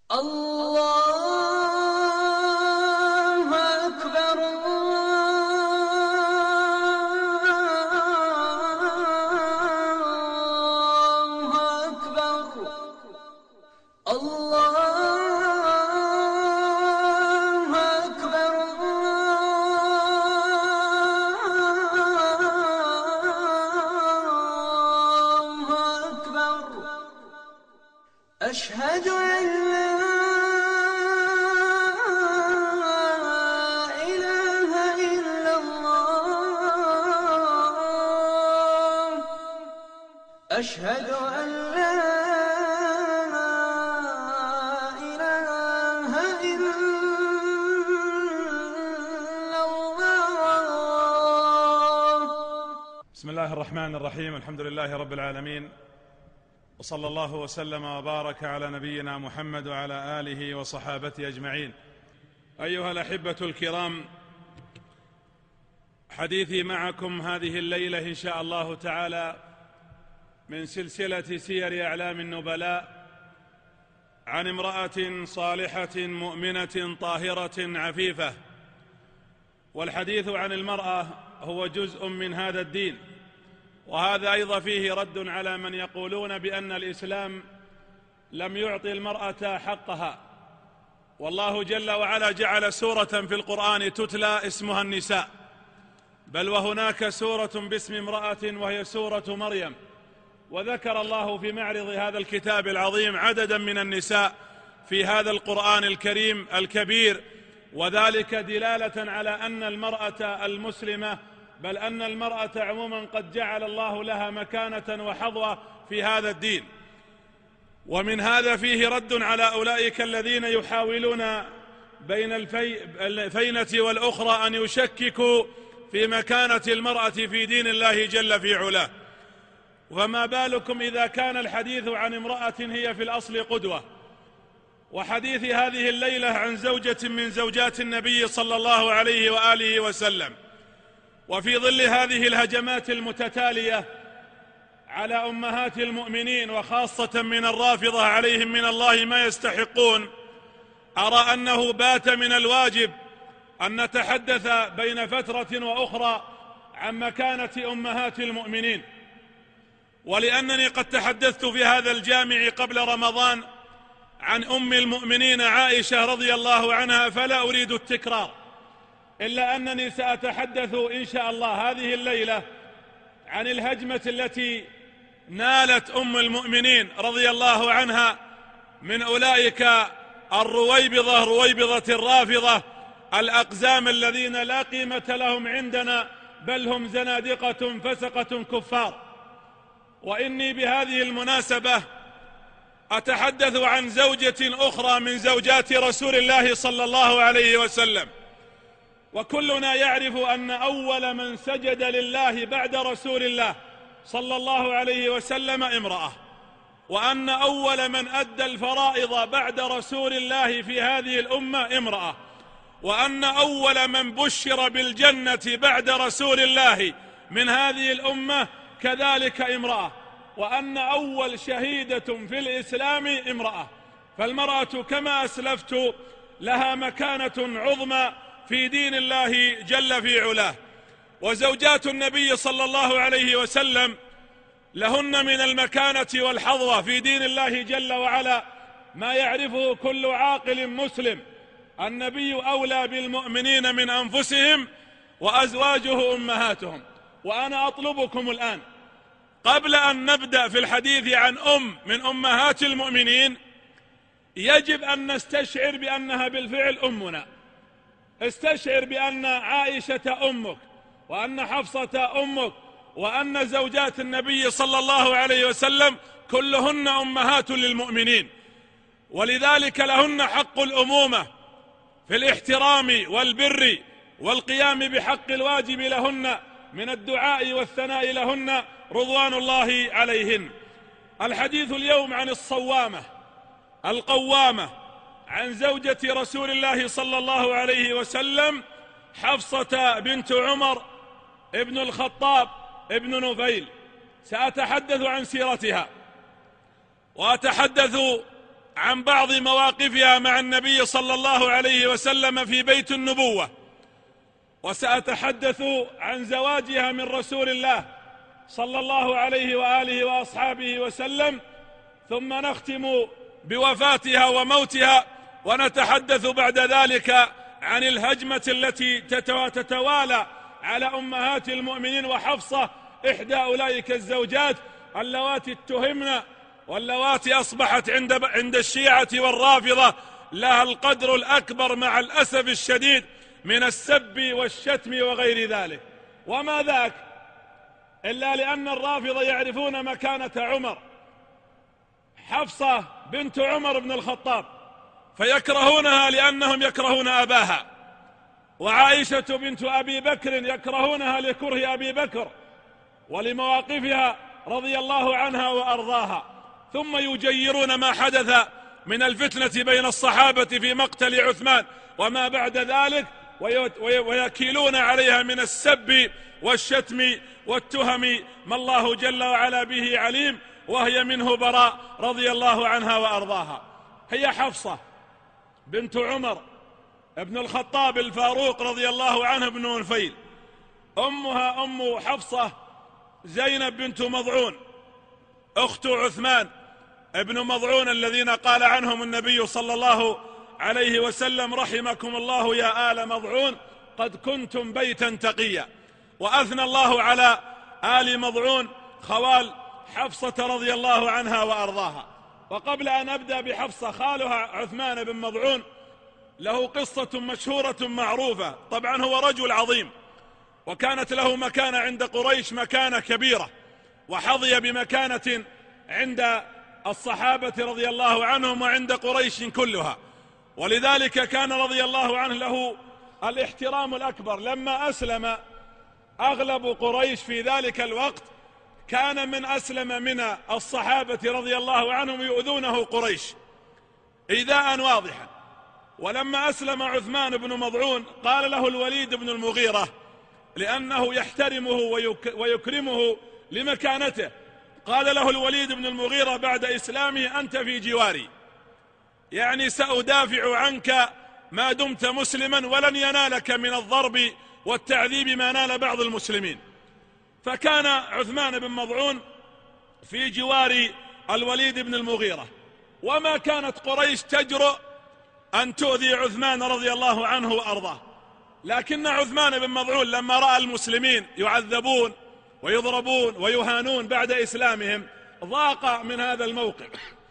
الله أكبر الله أكبر الله أكبر الله أكبر. أشهد أن لا إله إلا الله. أشهد أن لا إله إلا الله. بسم الله الرحمن الرحيم. الحمد لله رب العالمين، وصلى الله وسلم وبارك على نبينا محمد وعلى آله وصحابته أجمعين. أيها الأحبة الكرام، حديثي معكم هذه الليلة إن شاء الله تعالى من سلسلة سير أعلام النبلاء عن امرأة صالحة مؤمنة طاهرة عفيفة. والحديث عن المرأة هو جزء من هذا الدين، وهذا أيضا فيه رد على من يقولون بأن الإسلام لم يعطي المرأة حقها. والله جل وعلا جعل سورة في القرآن تتلى اسمها النساء، بل وهناك سورة باسم امرأة وهي سورة مريم، وذكر الله في معرض هذا الكتاب العظيم عددا من النساء في هذا القرآن الكريم الكبير، وذلك دلالة على أن المرأة المسلمة، بل أن المرأة عموما قد جعل الله لها مكانة وحظوة في هذا الدين. ومن هذا فيه رد على أولئك الذين يحاولون بين الفينة والأخرى أن يشككوا في مكانة المرأة في دين الله جل في علاه. وما بالكم إذا كان الحديث عن امرأة هي في الأصل قدوة. وحديث هذه الليلة عن زوجة من زوجات النبي صلى الله عليه وآله وسلم. وفي ظل هذه الهجمات المتتالية على أمهات المؤمنين، وخاصة من الرافضة عليهم من الله ما يستحقون، أرى أنه بات من الواجب أن نتحدث بين فترة وأخرى عن مكانة أمهات المؤمنين. ولأنني قد تحدثت في هذا الجامع قبل رمضان عن أم المؤمنين عائشة رضي الله عنها، فلا أريد التكرار، إلا أنني سأتحدث إن شاء الله هذه الليلة عن الهجمة التي نالت أم المؤمنين رضي الله عنها من أولئك رويبضة الرافضة الأقزام الذين لا قيمة لهم عندنا، بل هم زنادقة فسقة كفار. وإني بهذه المناسبة أتحدث عن زوجة أخرى من زوجات رسول الله صلى الله عليه وسلم. وكلنا يعرف أن أول من سجد لله بعد رسول الله صلى الله عليه وسلم امرأة، وأن أول من أدى الفرائض بعد رسول الله في هذه الأمة امرأة، وأن أول من بشر بالجنة بعد رسول الله من هذه الأمة كذلك امرأة، وأن أول شهيدة في الإسلام امرأة. فالمرأة كما أسلفت لها مكانة عظمى في دين الله جل في علاه. وزوجات النبي صلى الله عليه وسلم لهن من المكانة والحظوة في دين الله جل وعلا ما يعرفه كل عاقل مسلم. النبي أولى بالمؤمنين من أنفسهم، وأزواجه أمهاتهم. وأنا أطلبكم الآن قبل أن نبدأ في الحديث عن من أمهات المؤمنين، يجب أن نستشعر بأنها بالفعل أمنا. استشعر بأن عائشة أمك، وأن حفصة أمك، وأن زوجات النبي صلى الله عليه وسلم كلهن أمهات للمؤمنين، ولذلك لهن حق الأمومة في الاحترام والبر والقيام بحق الواجب لهن من الدعاء والثناء لهن رضوان الله عليهن. الحديث اليوم عن الصوامة القوامة، عن زوجة رسول الله صلى الله عليه وسلم حفصة بنت عمر ابن الخطاب ابن نفيل. سأتحدث عن سيرتها، وأتحدث عن بعض مواقفها مع النبي صلى الله عليه وسلم في بيت النبوة، وسأتحدث عن زواجها من رسول الله صلى الله عليه وآله وأصحابه وسلم، ثم نختم بوفاتها وموتها، ونتحدث بعد ذلك عن الهجمة التي تتوالى على أمهات المؤمنين وحفصة إحدى أولئك الزوجات اللواتي اتهمن واللواتي أصبحت عند الشيعة والرافضة لها القدر الأكبر مع الأسف الشديد من السب والشتم وغير ذلك. وما ذاك إلا لأن الرافضة يعرفون مكانة عمر، حفصة بنت عمر بن الخطاب، فيكرهونها لأنهم يكرهون أباها، وعائشة بنت أبي بكر يكرهونها لكره أبي بكر ولمواقفها رضي الله عنها وأرضاها، ثم يجيرون ما حدث من الفتنة بين الصحابة في مقتل عثمان وما بعد ذلك، ويكيلون عليها من السب والشتم والتهم ما الله جل وعلا به عليم، وهي منه براء رضي الله عنها وأرضاها. هي حفصة بنت عمر ابن الخطاب الفاروق رضي الله عنه بن نفيل، أمها أم حفصة زينب بنت مضعون أخت عثمان ابن مضعون الذين قال عنهم النبي صلى الله عليه وسلم: رحمكم الله يا آل مضعون قد كنتم بيتا تقيا. وأثنى الله على آل مضعون خوال حفصة رضي الله عنها وأرضاها. وقبل أن أبدأ بحفصة، خالها عثمان بن مضعون له قصة مشهورة معروفة، طبعا هو رجل عظيم، وكانت له مكانة عند قريش، مكانة كبيرة، وحظي بمكانة عند الصحابة رضي الله عنهم وعند قريش كلها، ولذلك كان رضي الله عنه له الاحترام الأكبر. لما أسلم أغلب قريش في ذلك الوقت، كان من أسلم من الصحابة رضي الله عنهم يؤذونه قريش إيذاء واضحا. ولما أسلم عثمان بن مضعون قال له الوليد بن المغيرة، لأنه يحترمه ويكرمه لمكانته، قال له الوليد بن المغيرة بعد إسلامه: أنت في جواري، يعني سأدافع عنك ما دمت مسلما، ولن ينالك من الضرب والتعذيب ما نال بعض المسلمين. فكان عثمان بن مضعون في جوار الوليد بن المغيرة، وما كانت قريش تجرؤ أن تؤذي عثمان رضي الله عنه وأرضاه. لكن عثمان بن مضعون لما رأى المسلمين يعذبون ويضربون ويهانون بعد إسلامهم، ضاق من هذا الموقف،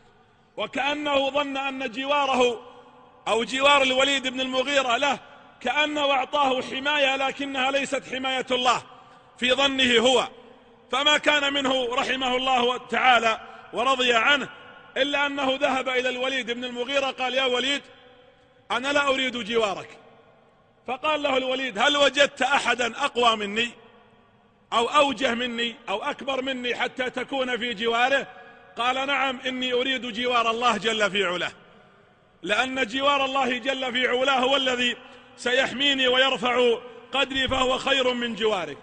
وكأنه ظن أن جواره أو جوار الوليد بن المغيرة له كأنه أعطاه حماية، لكنها ليست حماية الله في ظنه هو. فما كان منه رحمه الله تعالى ورضي عنه إلا أنه ذهب إلى الوليد بن المغيرة قال: يا وليد، أنا لا أريد جوارك. فقال له الوليد: هل وجدت أحدا أقوى مني أو أوجه مني أو أكبر مني حتى تكون في جواره؟ قال: نعم، إني أريد جوار الله جل في علاه، لأن جوار الله جل في علاه هو الذي سيحميني ويرفع قدري، فهو خير من جوارك.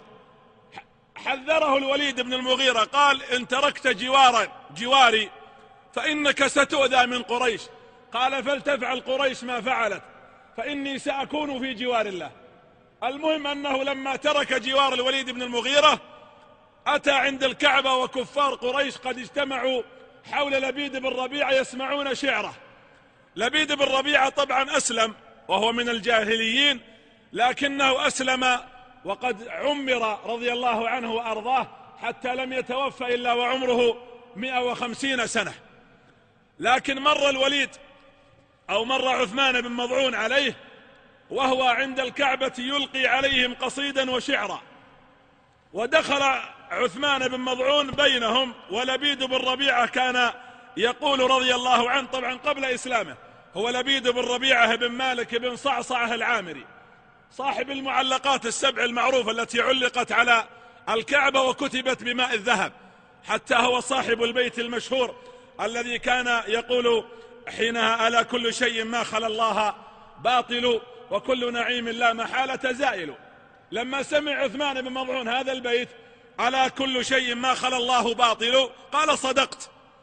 حذره الوليد بن المغيرة، قال: إن تركت جواري فإنك ستؤذى من قريش. قال: فلتفعل قريش ما فعلت، فإني سأكون في جوار الله. المهم أنه لما ترك جوار الوليد بن المغيرة أتى عند الكعبة، وكفار قريش قد اجتمعوا حول لبيد بن ربيعة يسمعون شعره. لبيد بن ربيعة طبعا أسلم وهو من الجاهليين، لكنه أسلم وقد عمر رضي الله عنه وأرضاه حتى لم يتوفى إلا وعمره 150 سنة. لكن مر الوليد أو مر عثمان بن مضعون عليه وهو عند الكعبة يلقي عليهم قصيدا وشعرا، ودخل عثمان بن مضعون بينهم، ولبيد بن ربيعة كان يقول رضي الله عنه، طبعا قبل إسلامه، هو لبيد بن ربيعة بن مالك بن صعصعة العامري صاحب المعلقات السبع المعروفة التي علقت على الكعبة وكتبت بماء الذهب، حتى هو صاحب البيت المشهور الذي كان يقول حينها: ألا كل شيء ما خلا الله باطل، وكل نعيم لا محالة زائل. لما سمع عثمان بن مضعون هذا البيت: ألا كل شيء ما خلا الله باطل، قال: صدقت.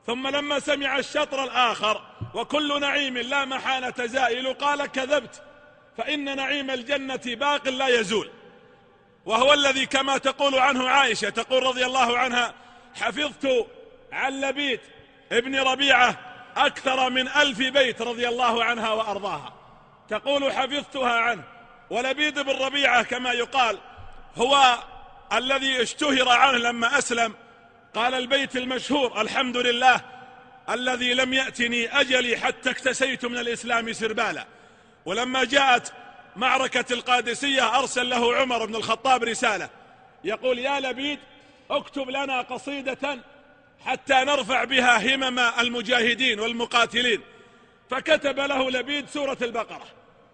ثم لما سمع الشطر الآخر وكل نعيم لا محالة زائل قال كذبت، فإن نعيم الجنة باق لا يزول، وهو الذي كما تقول عنه عائشة، تقول رضي الله عنها: حفظت عن لبيد ابن ربيعة أكثر من 1000 بيت رضي الله عنها وأرضاها، تقول حفظتها عنه. ولبيد بن ربيعة كما يقال هو الذي اشتهر عنه لما أسلم، قال البيت المشهور: الحمد لله الذي لم يأتني أجلي حتى اكتسيت من الإسلام سربالا. ولما جاءت معركة القادسية أرسل له عمر بن الخطاب رسالة يقول: يا لبيد اكتب لنا قصيدة حتى نرفع بها همم المجاهدين والمقاتلين. فكتب له لبيد سورة البقرة.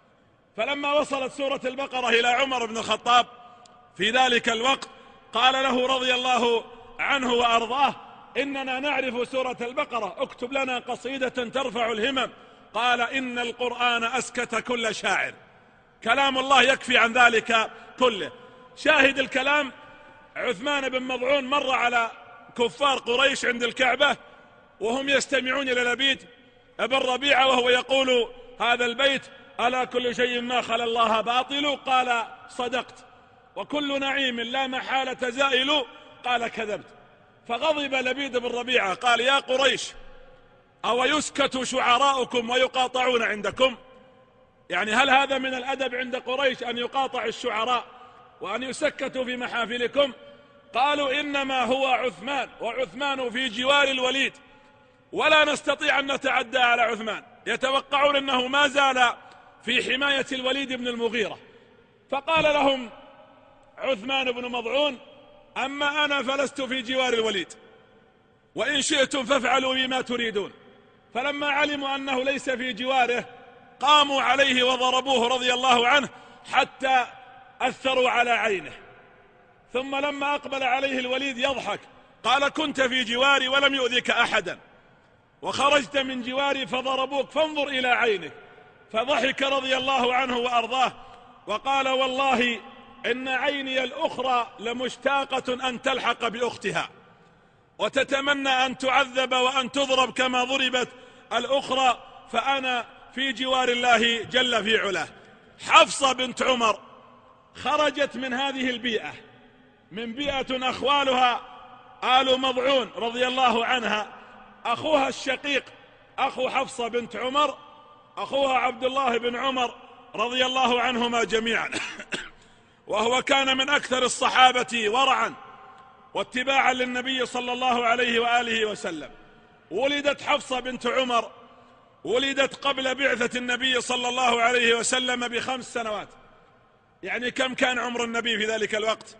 فلما وصلت سورة البقرة إلى عمر بن الخطاب في ذلك الوقت قال له رضي الله عنه وأرضاه: إننا نعرف سورة البقرة، اكتب لنا قصيدة ترفع الهمم. قال: إن القرآن أسكت كل شاعر، كلام الله يكفي عن ذلك كله. شاهد الكلام: عثمان بن مضعون مر على كفار قريش عند الكعبة وهم يستمعون إلى لبيد بن ربيعة وهو يقول هذا البيت: ألا كل شيء ما خلا الله باطل؟ قال: صدقت. وكل نعيم لا محالة زائل؟ قال: كذبت. فغضب لبيد بن ربيعة قال: يا قريش، أو يسكت شعراؤكم ويقاطعون عندكم؟ يعني هل هذا من الأدب عند قريش أن يقاطع الشعراء وأن يسكتوا في محافلكم؟ قالوا: إنما هو عثمان، وعثمان في جوار الوليد ولا نستطيع أن نتعدى على عثمان. يتوقعون أنه ما زال في حماية الوليد بن المغيرة. فقال لهم عثمان بن مضعون: أما أنا فلست في جوار الوليد، وإن شئتم فافعلوا بما تريدون. فلما علموا أنه ليس في جواره قاموا عليه وضربوه رضي الله عنه حتى أثروا على عينه. ثم لما أقبل عليه الوليد يضحك قال: كنت في جواري ولم يؤذك أحدا، وخرجت من جواري فضربوك، فانظر إلى عينك. فضحك رضي الله عنه وأرضاه وقال: والله إن عيني الأخرى لمشتاقة أن تلحق بأختها، وتتمنى أن تعذب وأن تضرب كما ضربت الأخرى، فأنا في جوار الله جل في علاه. حفصة بنت عمر خرجت من هذه البيئة، من بيئة أخوالها آل مضعون رضي الله عنها. أخوها الشقيق أخو حفصة بنت عمر أخوها عبد الله بن عمر رضي الله عنهما جميعا وهو كان من أكثر الصحابة ورعا واتباعا للنبي صلى الله عليه وآله وسلم. ولدت حفصة بنت عمر، ولدت قبل بعثة النبي صلى الله عليه وسلم ب5 سنوات. يعني كم كان عمر النبي في ذلك الوقت؟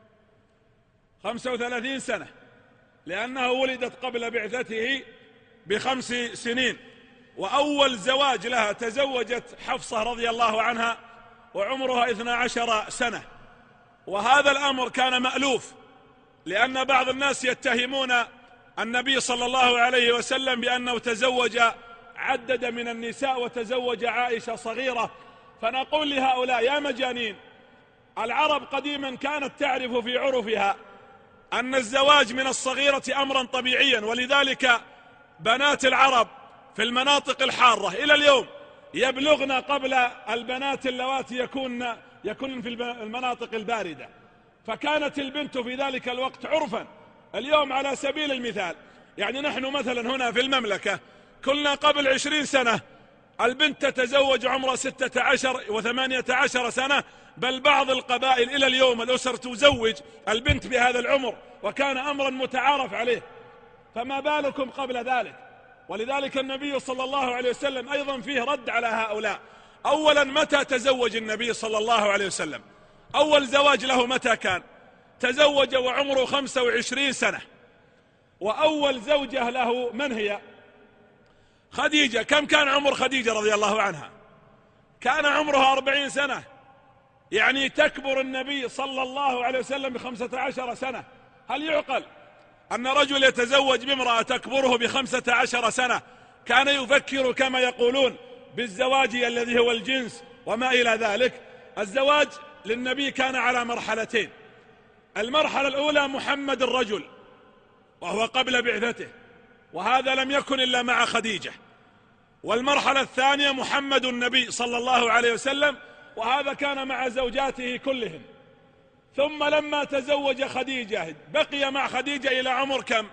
35 سنة، لأنها ولدت قبل بعثته ب5 سنين. وأول زواج لها تزوجت حفصة رضي الله عنها وعمرها 12 سنة. وهذا الأمر كان مألوف، لأن بعض الناس يتهمون النبي صلى الله عليه وسلم بأنه تزوج عدد من النساء وتزوج عائشة صغيرة. فنقول لهؤلاء: يا مجانين، العرب قديما كانت تعرف في عرفها أن الزواج من الصغيرة أمرا طبيعيا، ولذلك بنات العرب في المناطق الحارة إلى اليوم يبلغن قبل البنات اللواتي يكون في المناطق الباردة. فكانت البنت في ذلك الوقت عرفا. اليوم على سبيل المثال، يعني نحن مثلا هنا في المملكة كلنا قبل 20 سنة البنت تتزوج عمرها 16 و18 سنة، بل بعض القبائل إلى اليوم الأسر تزوج البنت بهذا العمر، وكان أمرا متعارف عليه، فما بالكم قبل ذلك؟ ولذلك النبي صلى الله عليه وسلم أيضا فيه رد على هؤلاء. أولا، متى تزوج النبي صلى الله عليه وسلم؟ أول زواج له متى كان؟ تزوج وعمره 25 سنة. وأول زوجة له من هي؟ خديجة. كم كان عمر خديجة رضي الله عنها؟ كان عمرها 40 سنة. يعني تكبر النبي صلى الله عليه وسلم ب15 سنة. هل يعقل أن رجل يتزوج بامرأة تكبره ب15 سنة؟ كان يفكر كما يقولون بالزواج الذي هو الجنس وما إلى ذلك. الزواج للنبي كان على مرحلتين. المرحلة الأولى محمد الرجل، وهو قبل بعثته، وهذا لم يكن إلا مع خديجة. والمرحلة الثانية محمد النبي صلى الله عليه وسلم، وهذا كان مع زوجاته كلهن. ثم لما تزوج خديجة بقي مع خديجة إلى عمر كم؟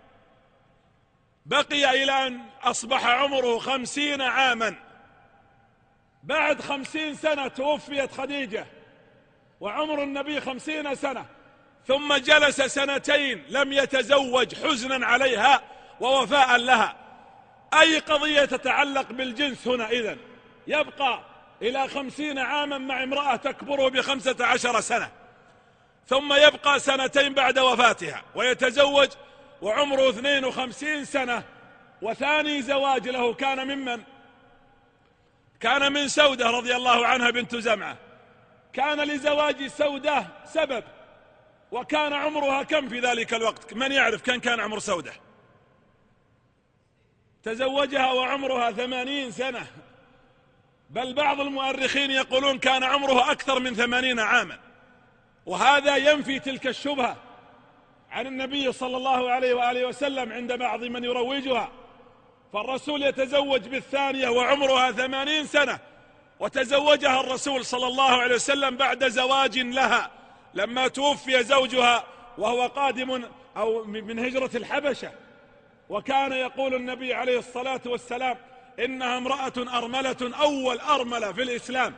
بقي إلى أن أصبح عمره 50 عاما. بعد 50 سنة توفيت خديجة وعمر النبي 50 سنة، ثم جلس 2 لم يتزوج حزنا عليها ووفاء لها. أي قضية تتعلق بالجنس هنا إذن؟ يبقى إلى 50 عاما مع امرأة تكبره ب15 سنة، ثم يبقى 2 بعد وفاتها ويتزوج وعمره 52 سنة. وثاني زواج له كان ممن؟ كان من سودة رضي الله عنها بنت زمعة. كان لزواج سودة سبب، وكان عمرها كم في ذلك الوقت؟ من يعرف كان عمر سودة؟ تزوجها وعمرها 80 سنة، بل بعض المؤرخين يقولون كان عمره أكثر من 80 عاما. وهذا ينفي تلك الشبهة عن النبي صلى الله عليه وآله وسلم عند بعض من يروجها. فالرسول يتزوج بالثانية وعمرها 80 سنة، وتزوجها الرسول صلى الله عليه وسلم بعد زواج لها لما توفي زوجها وهو قادم أو من هجرة الحبشة. وكان يقول النبي عليه الصلاة والسلام إنها امرأة أرملة، أول أرملة في الإسلام،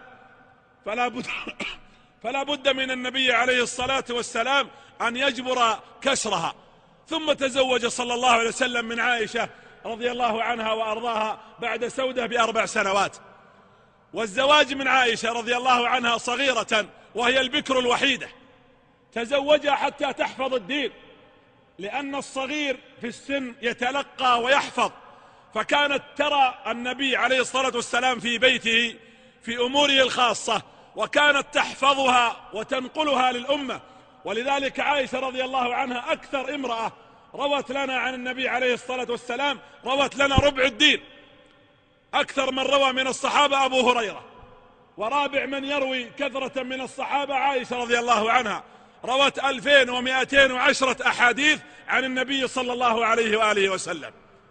فلا بد من النبي عليه الصلاة والسلام أن يجبر كسرها. ثم تزوج صلى الله عليه وسلم من عائشة رضي الله عنها وأرضاها بعد سودة ب4 سنوات. والزواج من عائشة رضي الله عنها صغيرة وهي البكر الوحيدة، تزوجها حتى تحفظ الدين، لأن الصغير في السن يتلقى ويحفظ. فكانت ترى النبي عليه الصلاة والسلام في بيته في أموره الخاصة، وكانت تحفظها وتنقلها للأمة. ولذلك عائشة رضي الله عنها أكثر امرأة روت لنا عن النبي عليه الصلاة والسلام، روت لنا ربع الدين، أكثر من روى من الصحابة أبو هريرة، ورابع من يروي كثرة من الصحابة عائشة رضي الله عنها، روت 2210 أحاديث عن النبي صلى الله عليه وآله وسلم.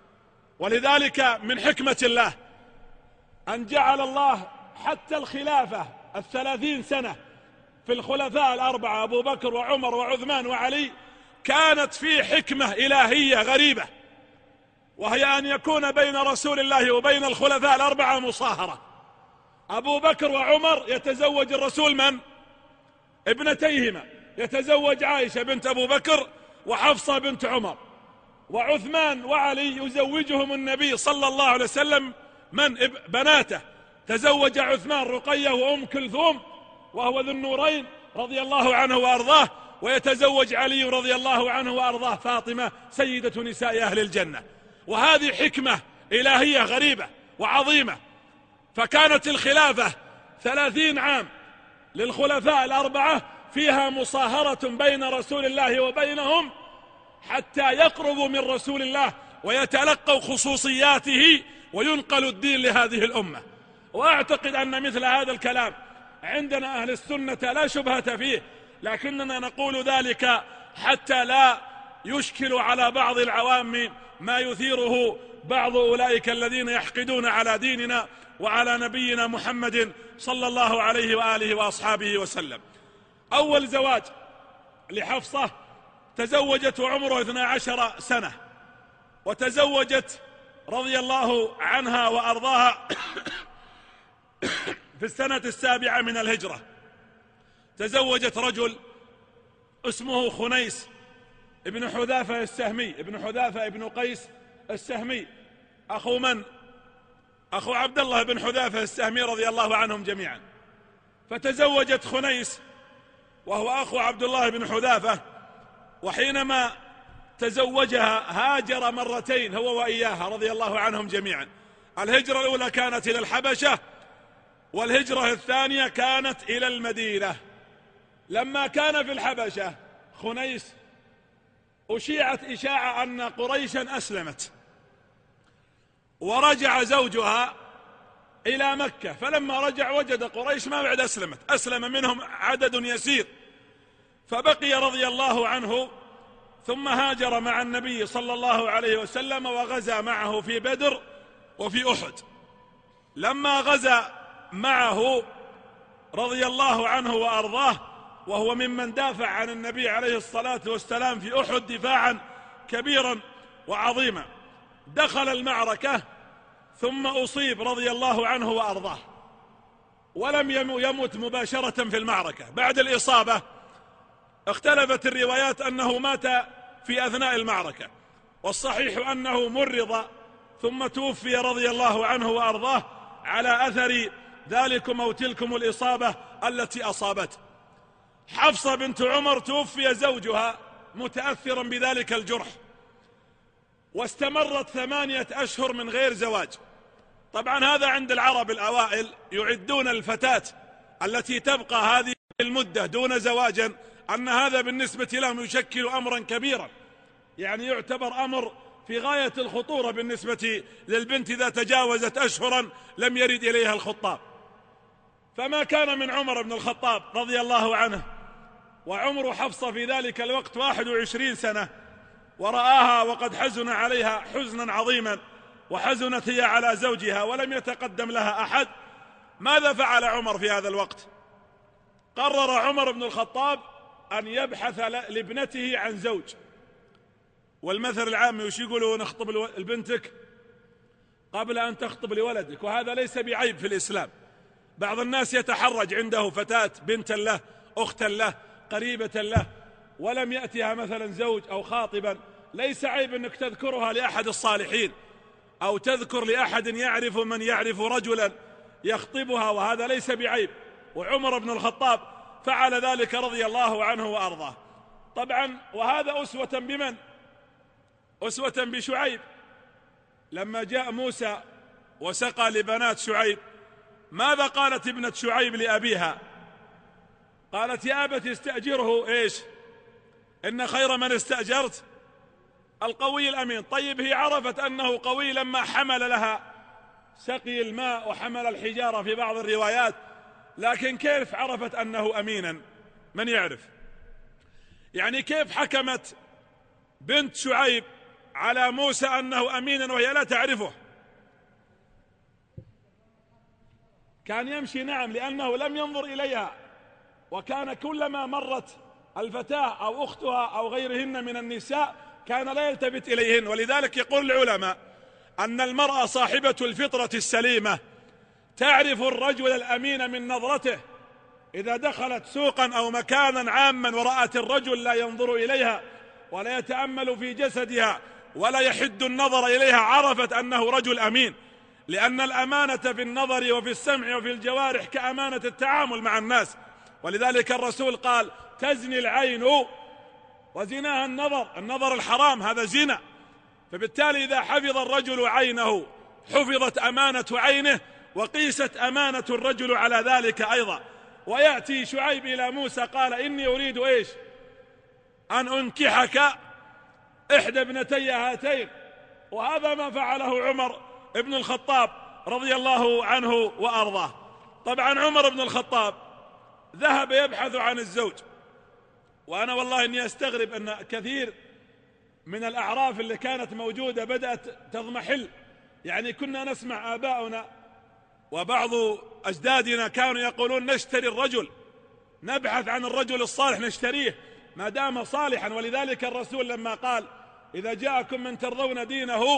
ولذلك من حكمة الله أن جعل الله حتى الخلافة 30 سنة في الخلفاء الأربعة أبو بكر وعمر وعثمان وعلي كانت في حكمة إلهية غريبة، وهي أن يكون بين رسول الله وبين الخلفاء الأربعة مصاهرة. أبو بكر وعمر يتزوج الرسول من؟ ابنتيهما، يتزوج عائشة بنت أبو بكر وحفصة بنت عمر. وعثمان وعلي يزوجهم النبي صلى الله عليه وسلم من؟ بناته. تزوج عثمان رقية وأم كلثوم وهو ذو النورين رضي الله عنه وأرضاه، ويتزوج علي رضي الله عنه وأرضاه فاطمة سيدة نساء أهل الجنة. وهذه حكمة إلهية غريبة وعظيمة. فكانت الخلافة 30 عام للخلفاء الأربعة فيها مصاهرة بين رسول الله وبينهم حتى يقربوا من رسول الله ويتلقوا خصوصياته وينقل الدين لهذه الأمة. وأعتقد أن مثل هذا الكلام عندنا أهل السنة لا شبهة فيه، لكننا نقول ذلك حتى لا يشكل على بعض العوام ما يثيره بعض أولئك الذين يحقدون على ديننا وعلى نبينا محمد صلى الله عليه وآله وأصحابه وسلم. أول زواج لحفصة تزوجت وعمره 12 سنة، وتزوجت رضي الله عنها وأرضاها في السنة 7 من الهجرة. تزوجت رجل اسمه خنيس ابن حذافة السهمي، ابن حذافة ابن قيس السهمي، أخو من؟ أخو عبد الله بن حذافة السهمي رضي الله عنهم جميعا. فتزوجت خنيس وهو أخو عبد الله بن حذافة، وحينما تزوجها هاجر مرتين هو وإياها رضي الله عنهم جميعا. الهجرة الأولى كانت إلى الحبشة، والهجرة الثانية كانت إلى المدينة. لما كان في الحبشة خنيس أشيعت إشاعة أن قريشا أسلمت، ورجع زوجها إلى مكة، فلما رجع وجد قريش ما بعد أسلمت، أسلم منهم عدد يسير، فبقي رضي الله عنه ثم هاجر مع النبي صلى الله عليه وسلم وغزا معه في بدر وفي أحد. لما غزا معه رضي الله عنه وأرضاه، وهو ممن دافع عن النبي عليه الصلاة والسلام في أحد دفاعا كبيرا وعظيما، دخل المعركة ثم أصيب رضي الله عنه وأرضاه، ولم يمت مباشرة في المعركة. بعد الإصابة اختلفت الروايات أنه مات في أثناء المعركة، والصحيح أنه مرض ثم توفي رضي الله عنه وأرضاه على أثر ذلكم أو تلكم الإصابة التي أصابته. حفصة بنت عمر توفي زوجها متأثرا بذلك الجرح، واستمرت 8 أشهر من غير زواج. طبعا هذا عند العرب الأوائل يعدون الفتاة التي تبقى هذه المدة دون زواج أن هذا بالنسبة لهم يشكل أمرا كبيرا، يعني يعتبر أمر في غاية الخطورة بالنسبة للبنت إذا تجاوزت أشهرا لم يرد إليها الخطاب. فما كان من عمر بن الخطاب رضي الله عنه وعمر حفصة في ذلك الوقت 21 سنة، ورآها وقد حزن عليها حزنا عظيما، وحزنت هي على زوجها ولم يتقدم لها أحد. ماذا فعل عمر في هذا الوقت؟ قرر عمر بن الخطاب أن يبحث لابنته عن زوج. والمثل العام وش يقولوا؟ نخطب لبنتك قبل أن تخطب لولدك، وهذا ليس بعيب في الإسلام. بعض الناس يتحرج عنده فتاة بنتا له، أختا له، قريبة له، ولم يأتها مثلا زوج أو خاطبا، ليس عيب أنك تذكرها لأحد الصالحين أو تذكر لأحد يعرف من يعرف رجلا يخطبها، وهذا ليس بعيب. وعمر بن الخطاب فعل ذلك رضي الله عنه وأرضاه. طبعا وهذا أسوة بمن؟ أسوة بشعيب. لما جاء موسى وسقى لبنات شعيب، ماذا قالت ابنة شعيب لأبيها؟ قالت يا أبت استأجره إيش؟ إن خير من استأجرت القوي الأمين. طيب هي عرفت أنه قوي لما حمل لها سقي الماء وحمل الحجارة في بعض الروايات، لكن كيف عرفت أنه أمينا؟ من يعرف؟ يعني كيف حكمت بنت شعيب على موسى أنه أمينا وهي لا تعرفه؟ كان يمشي نعم لأنه لم ينظر إليها، وكان كلما مرت الفتاة أو أختها أو غيرهن من النساء كان لا يلتفت إليهن. ولذلك يقول العلماء أن المرأة صاحبة الفطرة السليمة تعرف الرجل الأمين من نظرته. إذا دخلت سوقا أو مكانا عاما ورأت الرجل لا ينظر إليها ولا يتأمل في جسدها ولا يحد النظر إليها عرفت أنه رجل أمين، لأن الأمانة في النظر وفي السمع وفي الجوارح كأمانة التعامل مع الناس. ولذلك الرسول قال تزني العين وزناها النظر الحرام هذا زنا. فبالتالي إذا حفظ الرجل عينه حفظت أمانة عينه وقيست أمانة الرجل على ذلك أيضا. ويأتي شعيب إلى موسى قال إني أريد إيش؟ أن أنكحك إحدى ابنتي هاتين. وهذا ما فعله عمر بن الخطاب رضي الله عنه وأرضاه. طبعا عمر بن الخطاب ذهب يبحث عن الزوج، وأنا والله إني أستغرب أن كثير من الأعراف اللي كانت موجودة بدأت تضمحل. يعني كنا نسمع آباؤنا وبعض أجدادنا كانوا يقولون نشتري الرجل، نبحث عن الرجل الصالح نشتريه ما دام صالحا. ولذلك الرسول لما قال إذا جاءكم من ترضون دينه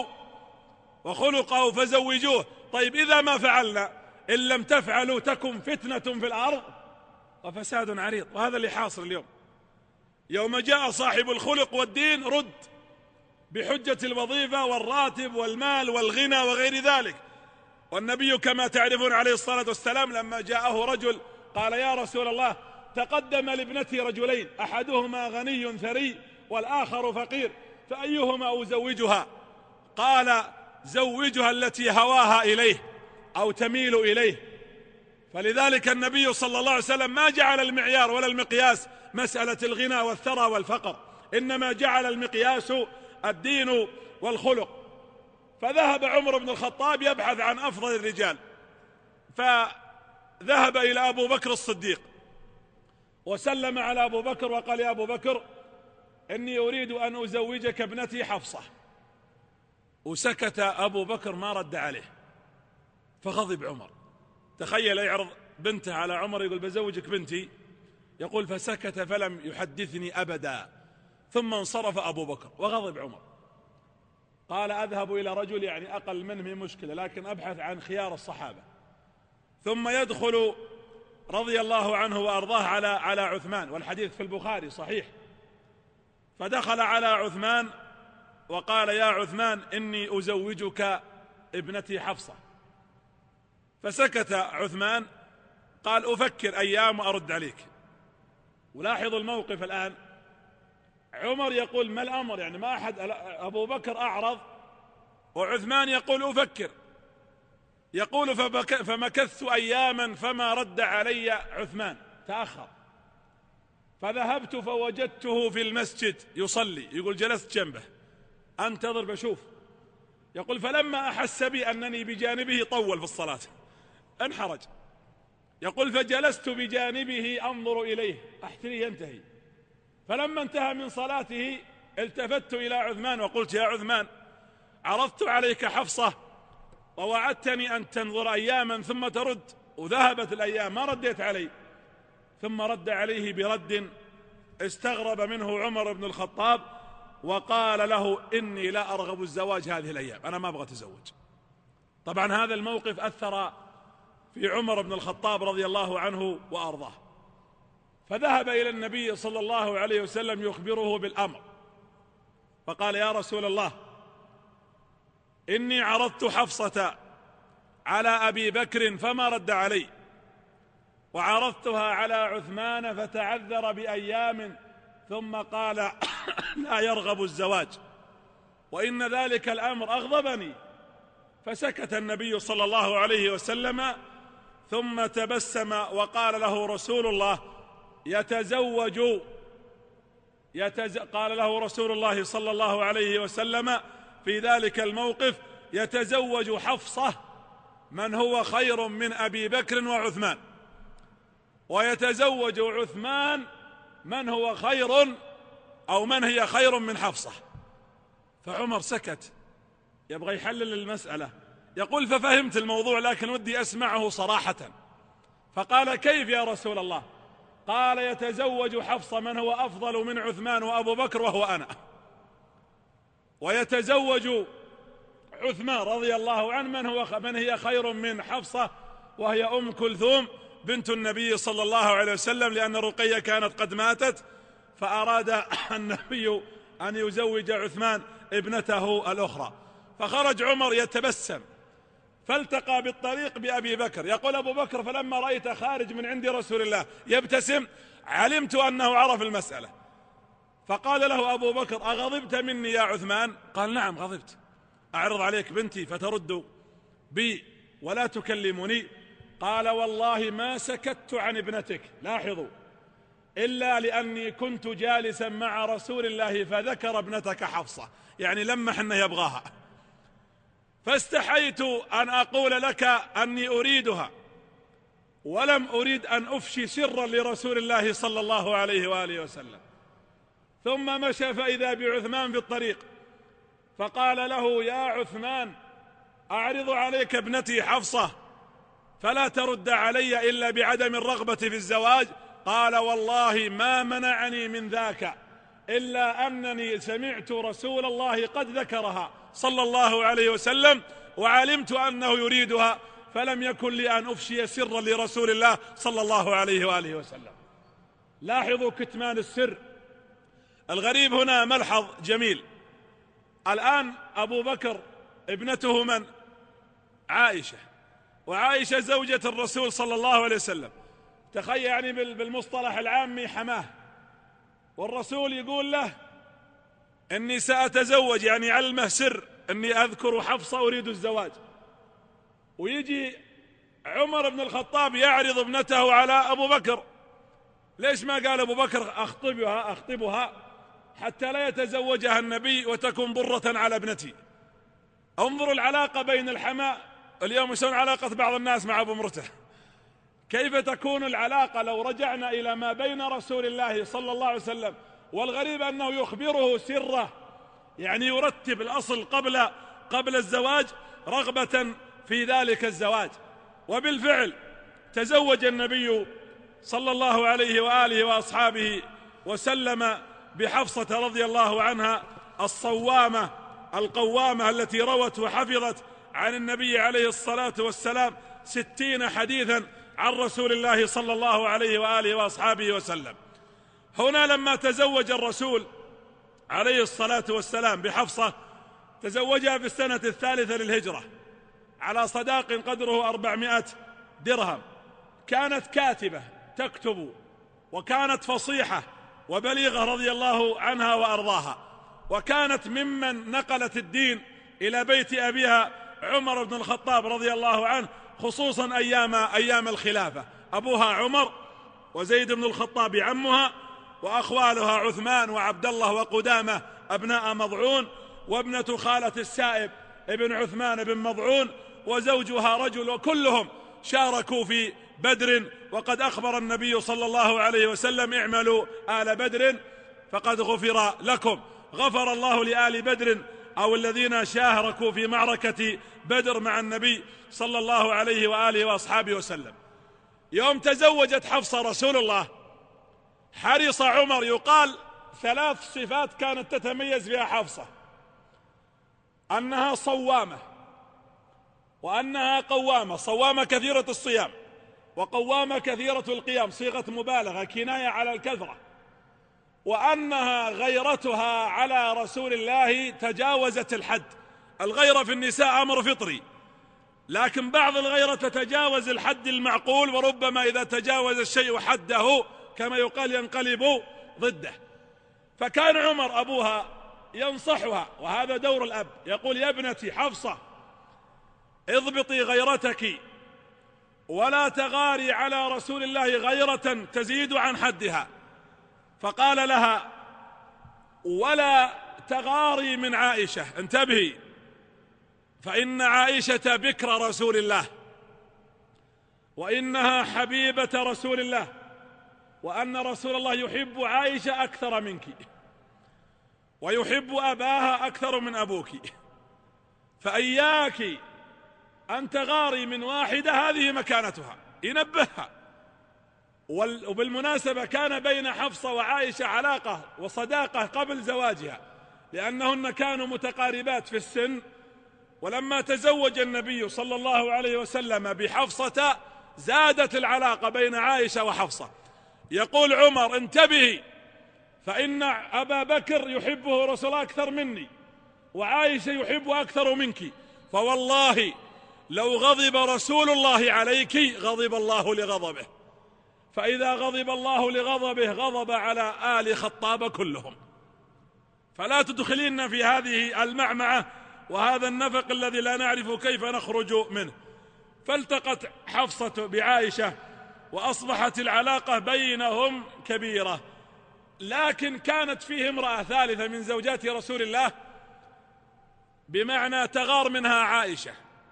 وخلقه فزوجوه. طيب إذا ما فعلنا إن لم تفعلوا تكن فتنة في الأرض وفساد عريض. وهذا اللي حاصل اليوم. يوم جاء صاحب الخلق والدين رد بحجة الوظيفة والراتب والمال والغنى وغير ذلك. والنبي كما تعرفون عليه الصلاة والسلام لما جاءه رجل قال يا رسول الله تقدم لابنتي رجلين أحدهما غني ثري والآخر فقير فأيهما أزوجها؟ قال زوجها التي هواها إليه أو تميل إليه. فلذلك النبي صلى الله عليه وسلم ما جعل المعيار ولا المقياس مسألة الغنى والثرى والفقر، إنما جعل المقياس الدين والخلق. فذهب عمر بن الخطاب يبحث عن أفضل الرجال، فذهب إلى أبو بكر الصديق وسلم على أبو بكر وقال يا أبو بكر إني أريد أن أزوجك ابنتي حفصة. وسكت أبو بكر ما رد عليه، فغضب عمر. تخيل يعرض بنته على عمر يقول بزوجك بنتي، يقول فسكت فلم يحدثني أبدا. ثم انصرف أبو بكر وغضب عمر، قال أذهب إلى رجل يعني أقل منه مشكلة، لكن أبحث عن خيار الصحابة. ثم يدخل رضي الله عنه وأرضاه على عثمان، والحديث في البخاري صحيح. فدخل على عثمان وقال يا عثمان إني أزوجك ابنتي حفصة. فسكت عثمان، قال أفكر أيام وأرد عليك. ولاحظوا الموقف الآن، عمر يقول ما الأمر، يعني ما أحد، أبو بكر أعرض وعثمان يقول أفكر. يقول فمكثت أياما فما رد علي عثمان، تأخر. فذهبت فوجدته في المسجد يصلي، يقول جلست جنبه أنتظر بشوف. يقول فلما أحس بي أنني بجانبه طول في الصلاة انحرج. يقول فجلست بجانبه أنظر إليه أحتريه ينتهي. فلما انتهى من صلاته التفت إلى عثمان وقلت يا عثمان عرضت عليك حفصة ووعدتني أن تنظر أياما ثم ترد، وذهبت الأيام ما رديت علي. ثم رد عليه برد استغرب منه عمر بن الخطاب، وقال له إني لا أرغب الزواج هذه الأيام، أنا ما أبغى أتزوج. طبعا هذا الموقف أثر في عمر بن الخطاب رضي الله عنه وأرضاه، فذهب إلى النبي صلى الله عليه وسلم يخبره بالأمر، فقال يا رسول الله إني عرضت حفصة على أبي بكر فما رد علي، وعرضتها على عثمان فتعذر بأيام ثم قال لا يرغب الزواج، وإن ذلك الأمر أغضبني. فسكت النبي صلى الله عليه وسلم، ثم تبسم وقال له رسول الله قال له رسول الله صلى الله عليه وسلم في ذلك الموقف يتزوج حفصة من هو خير من أبي بكر وعثمان، ويتزوج عثمان من هو خير أو من هي خير من حفصة. فعمر سكت يبغى يحلل المسألة، يقول ففهمت الموضوع لكن ودي أسمعه صراحة. فقال كيف يا رسول الله؟ قال يتزوج حفصة من هو أفضل من عثمان وأبو بكر وهو أنا، ويتزوج عثمان رضي الله عنه من هي خير من حفصة وهي أم كلثوم بنت النبي صلى الله عليه وسلم، لأن رقية كانت قد ماتت، فأراد النبي أن يزوج عثمان ابنته الأخرى. فخرج عمر يتبسم، فالتقى بالطريق بأبي بكر. يقول أبو بكر فلما رأيت خارج من عند رسول الله يبتسم علمت أنه عرف المسألة. فقال له أبو بكر أغضبت مني يا عثمان؟ قال نعم غضبت، أعرض عليك بنتي فترد بي ولا تكلمني. قال والله ما سكت عن ابنتك، لاحظوا، إلا لأني كنت جالسا مع رسول الله فذكر ابنتك حفصة، يعني لمح أنه يبغاها، فاستحيت أن أقول لك أني أريدها، ولم أريد أن أفشي سرا لرسول الله صلى الله عليه وآله وسلم. ثم مشى فإذا بعثمان في الطريق، فقال له يا عثمان أعرض عليك ابنتي حفصة فلا ترد علي إلا بعدم الرغبة في الزواج. قال والله ما منعني من ذاك إلا أنني سمعت رسول الله قد ذكرها صلى الله عليه وسلم وعلمت أنه يريدها، فلم يكن لي أن أفشي سرا لرسول الله صلى الله عليه وآله وسلم. لاحظوا كتمان السر. الغريب هنا ملحظ جميل. الآن أبو بكر ابنته من؟ عائشة، وعائشة زوجة الرسول صلى الله عليه وسلم. تخيل يعني بالمصطلح العامي حماه، والرسول يقول له إني سأتزوج، يعني علمه سر إني أذكر حفصة أريد الزواج. ويجي عمر بن الخطاب يعرض ابنته على أبو بكر. ليش ما قال أبو بكر أخطبها حتى لا يتزوجها النبي وتكون ضرة على ابنتي؟ انظروا العلاقة بين الحماة اليوم، يسون علاقة بعض الناس مع أبو مرته. كيف تكون العلاقة لو رجعنا إلى ما بين رسول الله صلى الله عليه وسلم والغريب أنه يخبره سره، يعني يرتب الأصل قبل الزواج رغبة في ذلك الزواج. وبالفعل تزوج النبي صلى الله عليه وآله وأصحابه وسلم بحفصة رضي الله عنها الصوامة القوامة التي روت وحفظت عن النبي عليه الصلاة والسلام 60 حديثا عن رسول الله صلى الله عليه وآله وأصحابه وسلم. هنا لما تزوج الرسول عليه الصلاة والسلام بحفصة تزوجها في السنة 3 للهجرة على صداق قدره 400 درهم. كانت كاتبة تكتب، وكانت فصيحة وبليغة رضي الله عنها وأرضاها، وكانت ممن نقلت الدين إلى بيت أبيها عمر بن الخطاب رضي الله عنه، خصوصا أيام الخلافة. أبوها عمر وزيد بن الخطاب عمها، وأخوالها عثمان وعبد الله وقدامة أبناء مضعون، وابنة خالة السائب ابن عثمان بن مضعون، وزوجها رجل، وكلهم شاركوا في بدر. وقد أخبر النبي صلى الله عليه وسلم: اعملوا آل بدر فقد غفر لكم. غفر الله لآل بدر أو الذين شاركوا في معركة بدر مع النبي صلى الله عليه وآله وأصحابه وسلم. يوم تزوجت حفصة رسول الله حرص عمر، يقال 3 صفات كانت تتميز بها حفصة: أنها صوامة، وأنها قوامة، صوامة كثيرة الصيام، وقوامة كثيرة القيام، صيغة مبالغة كناية على الكثرة، وأنها غيرتها على رسول الله تجاوزت الحد. الغيرة في النساء أمر فطري، لكن بعض الغيرة تتجاوز الحد المعقول، وربما إذا تجاوز الشيء حده كما يقال ينقلب ضده. فكان عمر أبوها ينصحها، وهذا دور الأب، يقول: يا ابنتي حفصة اضبطي غيرتك ولا تغاري على رسول الله غيرة تزيد عن حدها. فقال لها: ولا تغاري من عائشة، انتبهي، فإن عائشة بكر رسول الله، وإنها حبيبة رسول الله، وأن رسول الله يحب عائشة أكثر منك، ويحب أباها أكثر من أبوك، فإياك أن تغاري من واحدة، هذه مكانتها. ينبهها. وبالمناسبة كان بين حفصة وعائشة علاقة وصداقة قبل زواجها، لأنهن كانوا متقاربات في السن. ولما تزوج النبي صلى الله عليه وسلم بحفصة زادت العلاقة بين عائشة وحفصة. يقول عمر: انتبهي، فإن أبا بكر يحبه رسول الله أكثر مني، وعائشة يحب أكثر منك، فوالله لو غضب رسول الله عليك غضب الله لغضبه، فإذا غضب الله لغضبه غضب على آل خطاب كلهم. فلا تدخلين في هذه المعمعة وهذا النفق الذي لا نعرف كيف نخرج منه. فالتقت حفصة بعائشة وأصبحت العلاقة بينهم كبيرة. لكن كانت فيه امرأة ثالثة من زوجات رسول الله، بمعنى تغار منها عائشة.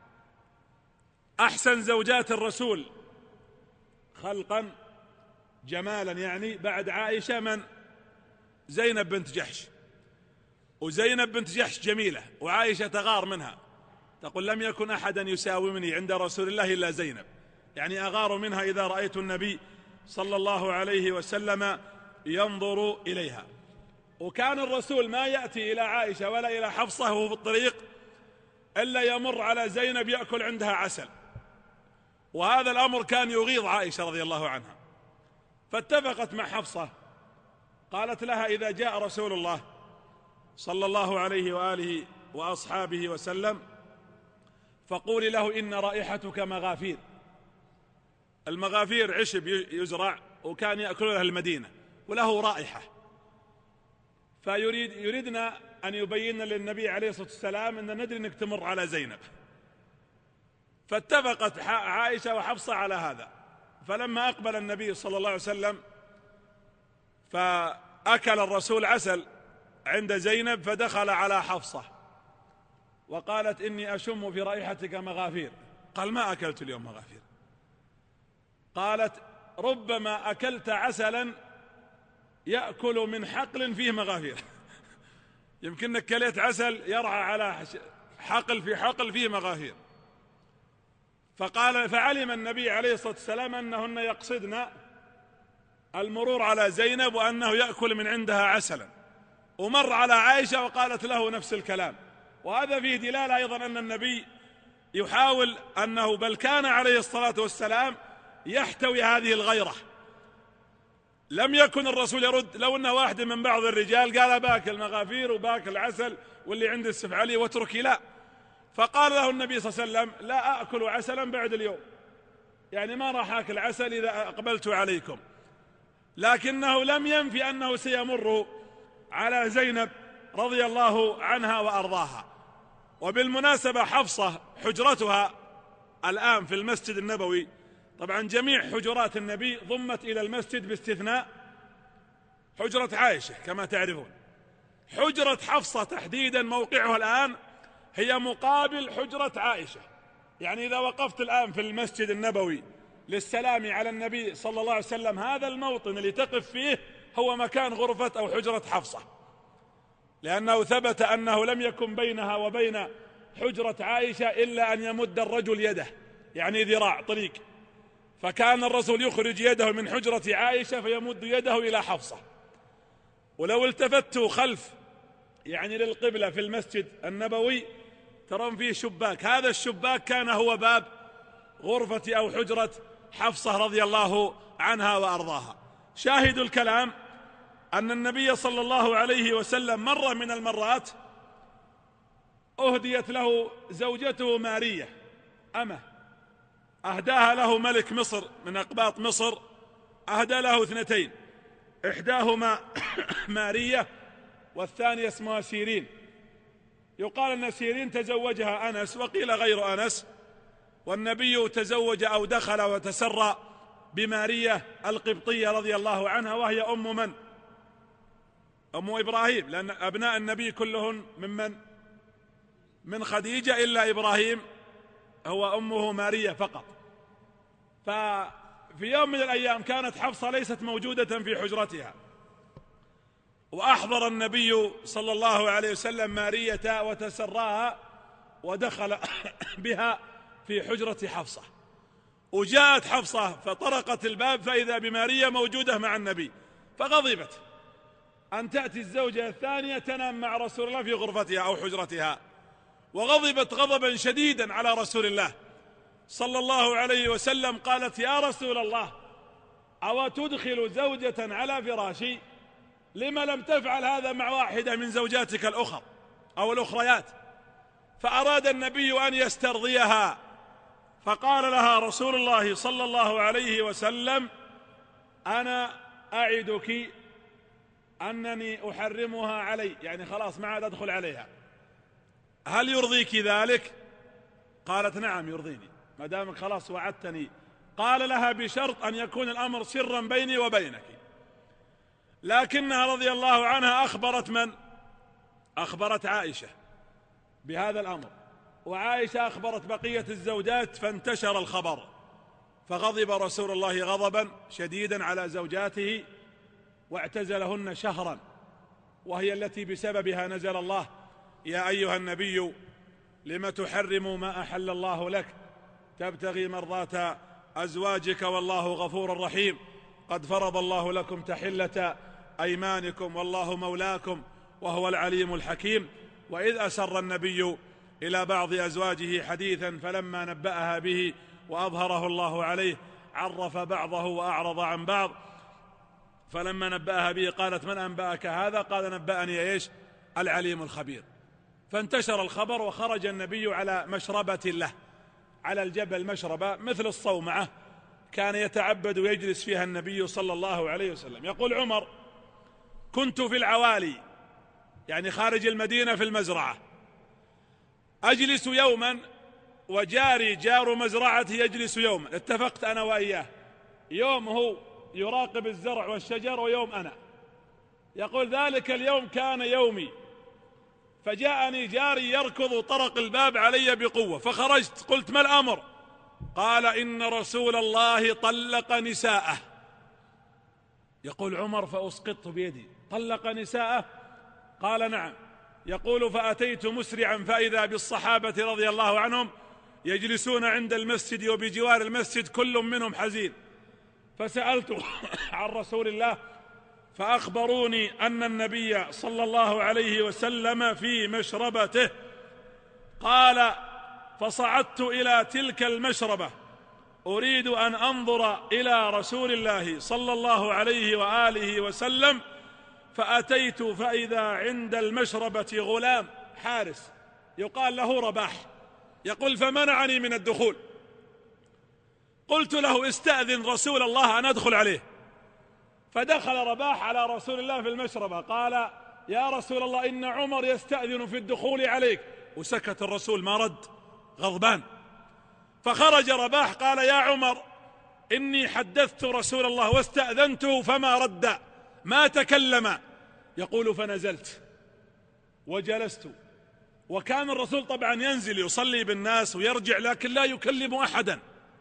أحسن زوجات الرسول خلقا جمالا يعني بعد عائشة من؟ زينب بنت جحش. وزينب بنت جحش جميلة، وعائشة تغار منها، تقول: لم يكن أحدا يساومني عند رسول الله إلا زينب، يعني أغار منها إذا رأيت النبي صلى الله عليه وسلم ينظر إليها. وكان الرسول ما يأتي إلى عائشة ولا إلى حفصة وهو في الطريق إلا يمر على زينب يأكل عندها عسل، وهذا الأمر كان يغيظ عائشة رضي الله عنها. فاتفقت مع حفصة، قالت لها: إذا جاء رسول الله صلى الله عليه وآله وأصحابه وسلم فقولي له: إن رائحتك مغافير. المغافير عشب يزرع وكان يأكلها المدينة وله رائحة، يريدنا أن يبين للنبي عليه الصلاة والسلام أن ندري أنك تمر على زينب. فاتفقت عائشة وحفصة على هذا. فلما أقبل النبي صلى الله عليه وسلم فأكل الرسول عسل عند زينب، فدخل على حفصة وقالت: إني أشم في رائحتك مغافير. قال: ما أكلت اليوم مغافير. قالت: ربما أكلت عسلا يأكل من حقل فيه مغافير. يمكنك كليت عسل يرعى على حقل في حقل فيه مغافير. فعلم النبي عليه الصلاة والسلام أنهن يقصدن المرور على زينب وأنه يأكل من عندها عسلا، ومر على عائشة وقالت له نفس الكلام. وهذا فيه دلالة أيضا أن النبي يحاول أنه بل كان عليه الصلاة والسلام يحتوي هذه الغيرة. لم يكن الرسول يرد لو أن واحد من بعض الرجال قال باكل مغافير وباكل عسل واللي عند السفعلي واتركي، لا. فقال له النبي صلى الله عليه وسلم لا أكل عسلا بعد اليوم، يعني ما راح أكل عسل إذا أقبلت عليكم. لكنه لم ينفي أنه سيمر على زينب رضي الله عنها وأرضاها. وبالمناسبة حفصة حجرتها الآن في المسجد النبوي، طبعا جميع حجرات النبي ضمت إلى المسجد باستثناء حجرة عائشة كما تعرفون. حجرة حفصة تحديدا موقعها الآن هي مقابل حجرة عائشة، يعني إذا وقفت الآن في المسجد النبوي للسلام على النبي صلى الله عليه وسلم، هذا الموطن اللي تقف فيه هو مكان غرفة أو حجرة حفصة، لأنه ثبت أنه لم يكن بينها وبين حجرة عائشة إلا أن يمد الرجل يده، يعني ذراع طريق. فكان الرسول يخرج يده من حجرة عائشة فيمد يده إلى حفصة. ولو التفتوا خلف يعني للقبلة في المسجد النبوي ترون فيه شباك، هذا الشباك كان هو باب غرفة أو حجرة حفصة رضي الله عنها وأرضاها. شاهد الكلام أن النبي صلى الله عليه وسلم مرة من المرات أهديت له زوجته مارية أمه، أهداها له ملك مصر من أقباط مصر، أهدى له 2، إحداهما مارية والثانية اسمها سيرين. يقال أن سيرين تزوجها أنس وقيل غير أنس، والنبي تزوج أو دخل وتسرى بمارية القبطية رضي الله عنها، وهي أم من؟ أم إبراهيم، لأن أبناء النبي كلهم من خديجة إلا إبراهيم هو أمه مارية فقط. ففي يوم من الأيام كانت حفصة ليست موجودة في حجرتها، وأحضر النبي صلى الله عليه وسلم مارية وتسراها ودخل بها في حجرة حفصة. وجاءت حفصة فطرقت الباب فإذا بمارية موجودة مع النبي، فغضبت أن تأتي الزوجة الثانية تنام مع رسول الله في غرفتها أو حجرتها، وغضبت غضبا شديدا على رسول الله صلى الله عليه وسلم. قالت يا رسول الله أو تدخل زوجة على فراشي؟ لما لم تفعل هذا مع واحدة من زوجاتك الأخر أو الأخريات؟ فأراد النبي أن يسترضيها، فقال لها رسول الله صلى الله عليه وسلم أنا أعدك أنني أحرمها علي، يعني خلاص ما عاد أدخل عليها، هل يرضيك ذلك؟ قالت نعم يرضيني ما دامك خلاص وعدتني. قال لها بشرط أن يكون الأمر سرا بيني وبينك. لكنها رضي الله عنها أخبرت من؟ أخبرت عائشة بهذا الأمر، وعائشة أخبرت بقية الزوجات، فانتشر الخبر، فغضب رسول الله غضبا شديدا على زوجاته واعتزلهن شهرا، وهي التي بسببها نزل الله يا أيها النبي لم تحرم ما أحل الله لك تبتغي مرضات أزواجك والله غفور رحيم قد فرض الله لكم تحلة أيمانكم والله مولاكم وهو العليم الحكيم. وإذ أسر النبي إلى بعض أزواجه حديثا فلما نبأها به وأظهره الله عليه عرف بعضه وأعرض عن بعض، فلما نبأها به قالت من أنبأك هذا؟ قال نبأني إيش؟ العليم الخبير. فانتشر الخبر وخرج النبي على مشربة له، على الجبل مشربة مثل الصومعة كان يتعبد ويجلس فيها النبي صلى الله عليه وسلم. يقول عمر كنت في العوالي، يعني خارج المدينة في المزرعة، أجلس يوما وجاري جار مزرعتي يجلس يوما، اتفقت أنا وإياه، يوم هو يراقب الزرع والشجر ويوم أنا. يقول ذلك اليوم كان يومي، فجاءني جاري يركض طرق الباب علي بقوة، فخرجت قلت ما الأمر؟ قال إن رسول الله طلق نساءه. يقول عمر فأسقطت بيدي. طلق نساءه؟ قال نعم. يقول فأتيت مسرعا فإذا بالصحابة رضي الله عنهم يجلسون عند المسجد وبجوار المسجد كل منهم حزين، فسألت عن رسول الله فأخبروني أن النبي صلى الله عليه وسلم في مشربته. قال فصعدت إلى تلك المشربة أريد أن أنظر إلى رسول الله صلى الله عليه وآله وسلم، فأتيت فإذا عند المشربة غلام حارس يقال له رباح، يقول فمنعني من الدخول. قلت له استأذن رسول الله أن أدخل عليه، فدخل رباح على رسول الله في المشربة قال يا رسول الله إن عمر يستأذن في الدخول عليك، وسكت الرسول ما رد غضبان. فخرج رباح قال يا عمر إني حدثت رسول الله واستأذنته فما رد ما تكلم. يقول فنزلت وجلست، وكان الرسول طبعا ينزل يصلي بالناس ويرجع لكن لا يكلم أحدا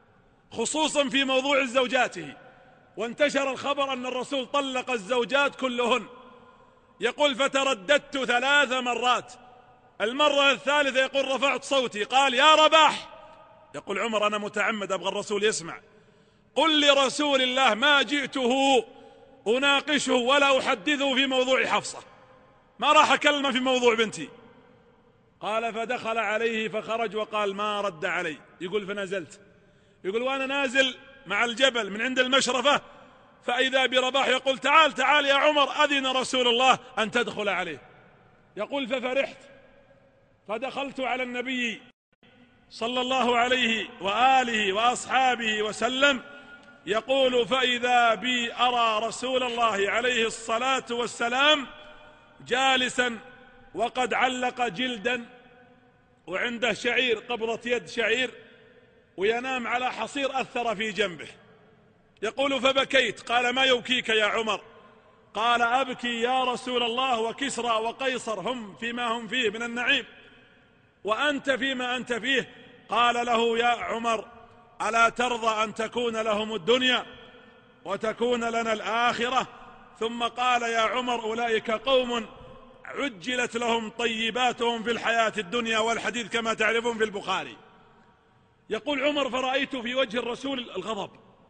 خصوصا في موضوع زوجاته، وانتشر الخبر أن الرسول طلق الزوجات كلهن. يقول فترددت 3 مرات، المرة الثالثة يقول رفعت صوتي قال يا رباح، يقول عمر أنا متعمد أبغى الرسول يسمع، قل لرسول الله ما جئته أناقشه ولا أحدثه في موضوع حفصة، ما راح أكلمه في موضوع بنتي. قال فدخل عليه فخرج وقال ما رد علي. يقول فنزلت، يقول وأنا نازل مع الجبل من عند المشرفة فإذا برباح يقول تعال تعال يا عمر أذن رسول الله أن تدخل عليه. يقول ففرحت فدخلت على النبي صلى الله عليه وآله وأصحابه وسلم. يقول فإذا بي أرى رسول الله عليه الصلاة والسلام جالسا وقد علق جلدا وعنده شعير قبضة يد شعير وينام على حصير أثر في جنبه. يقول فبكيت. قال ما يبكيك يا عمر؟ قال أبكي يا رسول الله وكسرى وقيصر هم فيما هم فيه من النعيم وأنت فيما أنت فيه. قال له يا عمر ألا ترضى أن تكون لهم الدنيا وتكون لنا الآخرة؟ ثم قال يا عمر أولئك قوم عجلت لهم طيباتهم في الحياة الدنيا، والحديث كما تعرفون في البخاري. يقول عمر فرأيت في وجه الرسول الغضب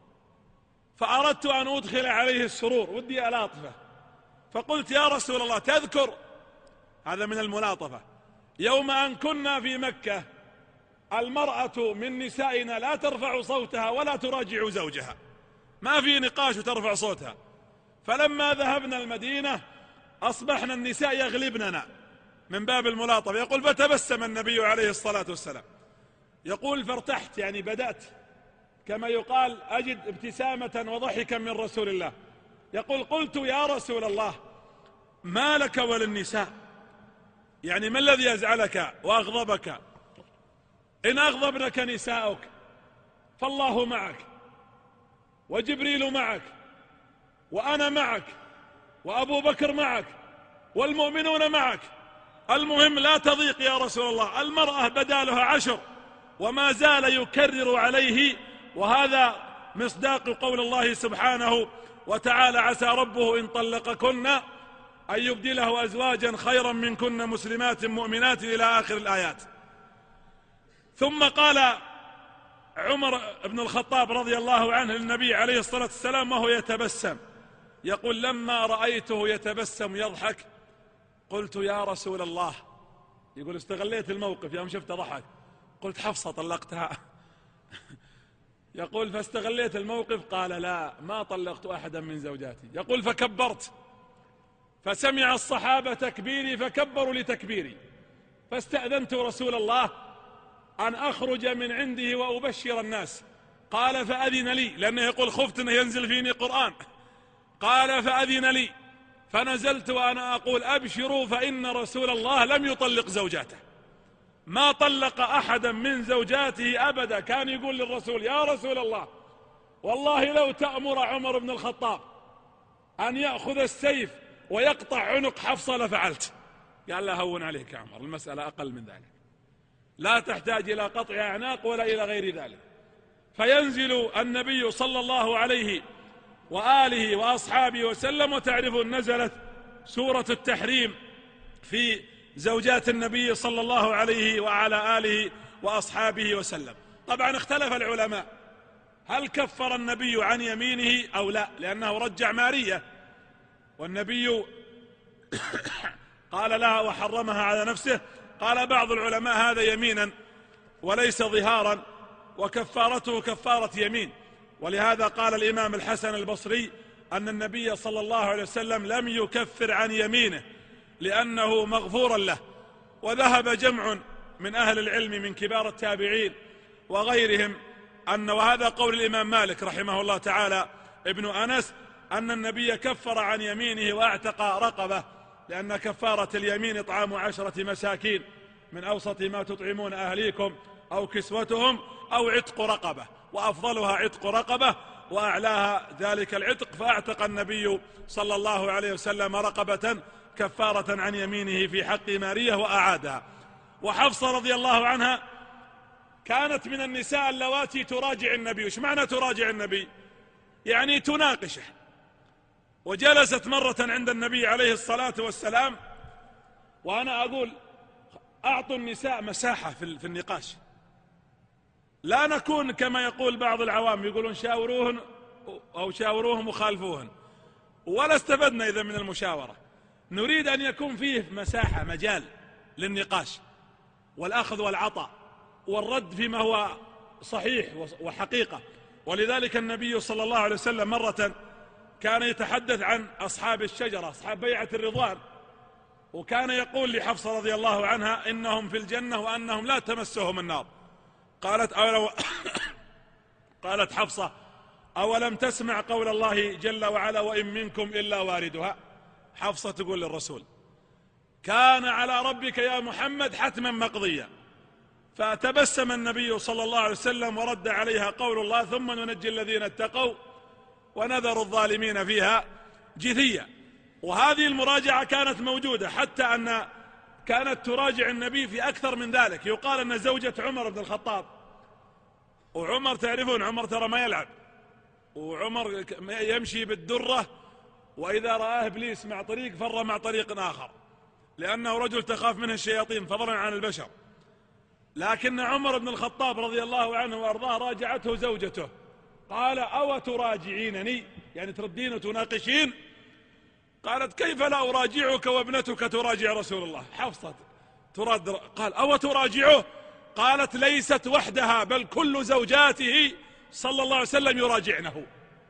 فأردت أن أدخل عليه السرور، ودي ألاطفه، فقلت يا رسول الله تذكر، هذا من الملاطفة، يوم أن كنا في مكة المرأة من نسائنا لا ترفع صوتها ولا تراجع زوجها، ما في نقاش وترفع صوتها، فلما ذهبنا المدينة أصبحنا النساء يغلبننا من باب الملاطفة. يقول فتبسم النبي عليه الصلاة والسلام. يقول فارتحت، يعني بدأت كما يقال أجد ابتسامة وضحكا من رسول الله. يقول قلت يا رسول الله ما لك وللنساء، يعني ما الذي يزعلك وأغضبك؟ إن أغضبنك نساؤك فالله معك وجبريل معك وأنا معك وأبو بكر معك والمؤمنون معك، المهم لا تضيق يا رسول الله. المرأة بدالها 10 وما زال يكرر عليه، وهذا مصداق قول الله سبحانه وتعالى عسى ربه إن طلقكن أن يبدله أزواجا خيرا منكن مسلمات مؤمنات إلى آخر الآيات. ثم قال عمر بن الخطاب رضي الله عنه للنبي عليه الصلاة والسلام وهو يتبسم، يقول لما رأيته يتبسم يضحك قلت يا رسول الله، يقول استغليت الموقف يوم شفته ضحك، قلت حفصة طلقتها يقول فاستغليت الموقف. قال لا ما طلقت أحدا من زوجاتي. يقول فكبرت فسمع الصحابة تكبيري فكبروا لتكبيري، فاستأذنت رسول الله أن أخرج من عنده وأبشر الناس. قال فأذن لي، لأنه يقول خفت أنه ينزل فيني قرآن. قال فأذن لي فنزلت وأنا أقول أبشروا فإن رسول الله لم يطلق زوجاته، ما طلق أحدا من زوجاته أبدا. كان يقول للرسول يا رسول الله والله لو تأمر عمر بن الخطاب أن يأخذ السيف ويقطع عنق حفصة لفعلت. قال لا هون عليك يا عمر، المسألة أقل من ذلك، لا تحتاج إلى قطع أعناق ولا إلى غير ذلك. فينزل النبي صلى الله عليه وآله وأصحابه وسلم. وتعرفون نزلت سورة التحريم في زوجات النبي صلى الله عليه وعلى آله وأصحابه وسلم. طبعا اختلف العلماء هل كفر النبي عن يمينه أو لا، لأنه رجع مارية والنبي قال لها وحرمها على نفسه. قال بعض العلماء هذا يمينا وليس ظهارا، وكفارته كفارة يمين. ولهذا قال الإمام الحسن البصري أن النبي صلى الله عليه وسلم لم يكفر عن يمينه لأنه مغفورا له. وذهب جمع من أهل العلم من كبار التابعين وغيرهم وهذا قول الإمام مالك رحمه الله تعالى ابن أنس، أن النبي كفر عن يمينه وأعتق رقبة، لأن كفارة اليمين إطعام 10 مساكين من أوسط ما تطعمون أهليكم أو كسوتهم أو عتق رقبة، وأفضلها عتق رقبة وأعلاها ذلك العتق. فأعتق النبي صلى الله عليه وسلم رقبة كفارة عن يمينه في حق مارية وأعادها. وحفصة رضي الله عنها كانت من النساء اللواتي تراجع النبي. وش معنى تراجع النبي؟ يعني تناقشه. وجلست مرة عند النبي عليه الصلاة والسلام، وأنا أقول أعطوا النساء مساحة في النقاش، لا نكون كما يقول بعض العوام يقولون شاوروهن أو شاوروهم وخالفوهن، ولا استفدنا إذا من المشاورة. نريد أن يكون فيه مساحة، مجال للنقاش والأخذ والعطاء والرد فيما هو صحيح وحقيقة. ولذلك النبي صلى الله عليه وسلم مرة كان يتحدث عن أصحاب الشجرة، أصحاب بيعة الرضوان، وكان يقول لحفصة رضي الله عنها إنهم في الجنة وأنهم لا تمسهم النار. قالت حفصة أولم تسمع قول الله جل وعلا وإن منكم إلا واردها؟ حفصة تقول للرسول كان على ربك يا محمد حتما مقضيا. فتبسم النبي صلى الله عليه وسلم ورد عليها قول الله ثم ننجي الذين اتقوا ونذر الظالمين فيها جثيا. وهذه المراجعة كانت موجودة، حتى أن كانت تراجع النبي في أكثر من ذلك. يقال أن زوجة عمر بن الخطاب، وعمر تعرفون عمر ترى ما يلعب، وعمر يمشي بالدرة، وإذا رآه إبليس مع طريق فر مع طريق آخر، لأنه رجل تخاف منه الشياطين فضلا عن البشر. لكن عمر بن الخطاب رضي الله عنه وأرضاه راجعته زوجته، قال أو تراجعينني، يعني تردين وتناقشين؟ قالت كيف لا أراجعك وابنتك تراجع رسول الله؟ حفصة ترد، قال أو تراجعه؟ قالت ليست وحدها بل كل زوجاته صلى الله عليه وسلم يراجعنه.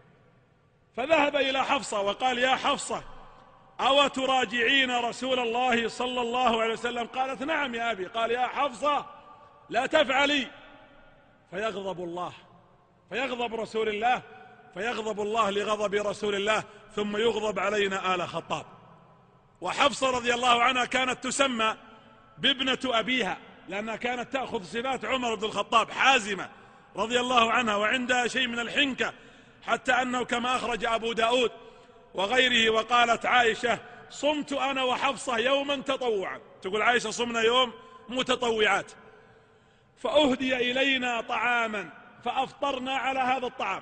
فذهب إلى حفصة وقال يا حفصة أو تراجعين رسول الله صلى الله عليه وسلم؟ قالت نعم يا أبي. قال يا حفصة لا تفعلي، فيغضب الله، فيغضب رسول الله، فيغضب الله لغضب رسول الله، ثم يغضب علينا آل خطاب. وحفصة رضي الله عنها كانت تسمى بابنة أبيها، لأنها كانت تأخذ صفات عمر بن الخطاب، حازمة رضي الله عنها، وعندها شيء من الحنكة، حتى أنه كما أخرج أبو داود وغيره. وقالت عائشة صمت أنا وحفصة يوما تطوعا، تقول عائشة صمنا يوم متطوعات، فأهدي إلينا طعاما فأفطرنا على هذا الطعام،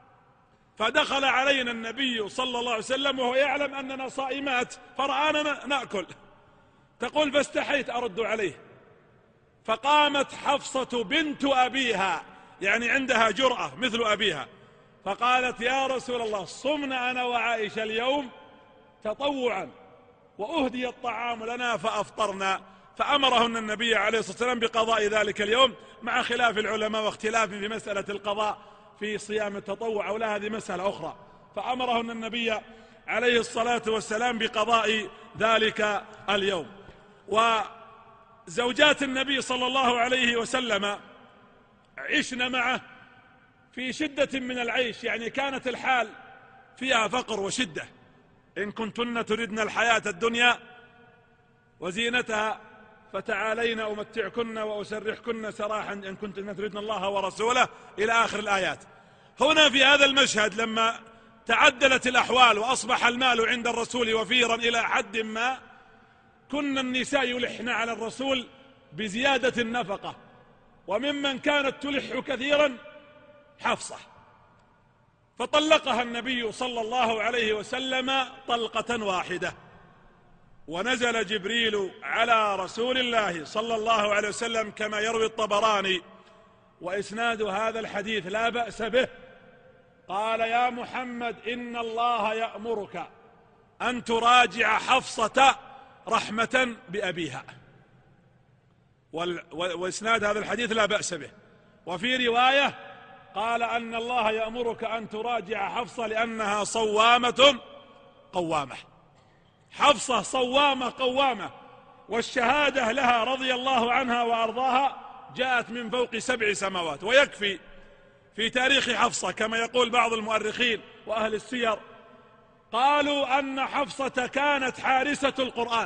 فدخل علينا النبي صلى الله عليه وسلم وهو يعلم أننا صائمات فرآنا نأكل. تقول فاستحيت أرد عليه، فقامت حفصة بنت أبيها، يعني عندها جرأة مثل أبيها، فقالت يا رسول الله صمنا أنا وعائشة اليوم تطوعا وأهدي الطعام لنا فأفطرنا. فأمرهن النبي عليه الصلاة والسلام بقضاء ذلك اليوم، مع خلاف العلماء واختلاف في مسألة القضاء في صيام التطوع أو لا، هذه مسألة أخرى. فأمرهن النبي عليه الصلاة والسلام بقضاء ذلك اليوم. وزوجات النبي صلى الله عليه وسلم عشنا معه في شدة من العيش، يعني كانت الحال فيها فقر وشدة. إن كنتن تردن الحياة الدنيا وزينتها فتعالين أمتعكن وأسرحكن سراحا إن كنتن تردن الله ورسوله إلى آخر الآيات. هنا في هذا المشهد لما تعدلت الأحوال وأصبح المال عند الرسول وفيرا إلى حد ما، كن النساء يلحن على الرسول بزيادة النفقة، وممن كانت تلح كثيرا حفصة. فطلقها النبي صلى الله عليه وسلم طلقة واحدة. ونزل جبريل على رسول الله صلى الله عليه وسلم كما يروي الطبراني، وإسناد هذا الحديث لا بأس به، قال: يا محمد إن الله يأمرك أن تراجع حفصة رحمة بأبيها. وإسناد هذا الحديث لا بأس به. وفي رواية قال أن الله يأمرك أن تراجع حفصة لأنها صوامة قوامة. حفصة صوامة قوامة، والشهادة لها رضي الله عنها وأرضاها جاءت من فوق 7 سماوات. ويكفي في تاريخ حفصة كما يقول بعض المؤرخين وأهل السير، قالوا أن حفصة كانت حارسة القرآن.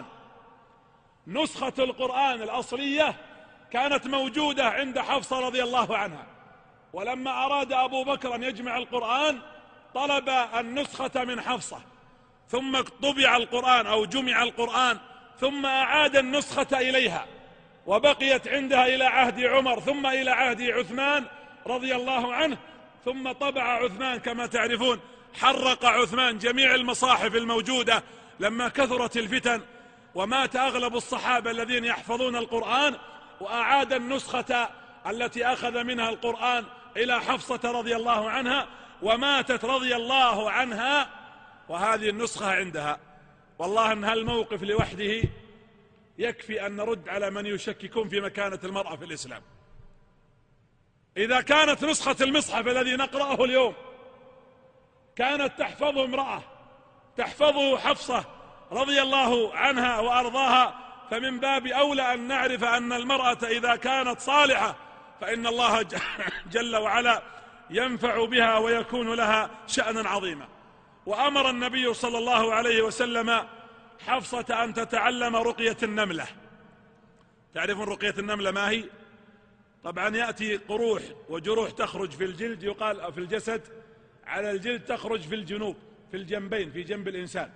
نسخة القرآن الأصلية كانت موجودة عند حفصة رضي الله عنها، ولما أراد أبو بكر أن يجمع القرآن طلب النسخة من حفصة، ثم طبع القرآن أو جمع القرآن، ثم أعاد النسخة إليها، وبقيت عندها إلى عهد عمر، ثم إلى عهد عثمان رضي الله عنه، ثم طبع عثمان كما تعرفون، حرق عثمان جميع المصاحف الموجودة لما كثرت الفتن ومات أغلب الصحابة الذين يحفظون القرآن، وأعاد النسخة التي أخذ منها القرآن إلى حفصة رضي الله عنها، وماتت رضي الله عنها وهذه النسخة عندها. والله أن هالموقف لوحده يكفي أن نرد على من يشككون في مكانة المرأة في الإسلام. إذا كانت نسخة المصحف الذي نقرأه اليوم كانت تحفظه امرأة، تحفظه حفصة رضي الله عنها وأرضاها، فمن باب أولى أن نعرف أن المرأة إذا كانت صالحة فإن الله جل وعلا ينفع بها ويكون لها شأنا عظيما. وأمر النبي صلى الله عليه وسلم حفصة أن تتعلم رقية النملة. تعرفون رقية النملة ما هي؟ طبعا يأتي قروح وجروح تخرج في الجلد، يقال في الجسد على الجلد، تخرج في الجنوب في الجنبين في جنب الإنسان،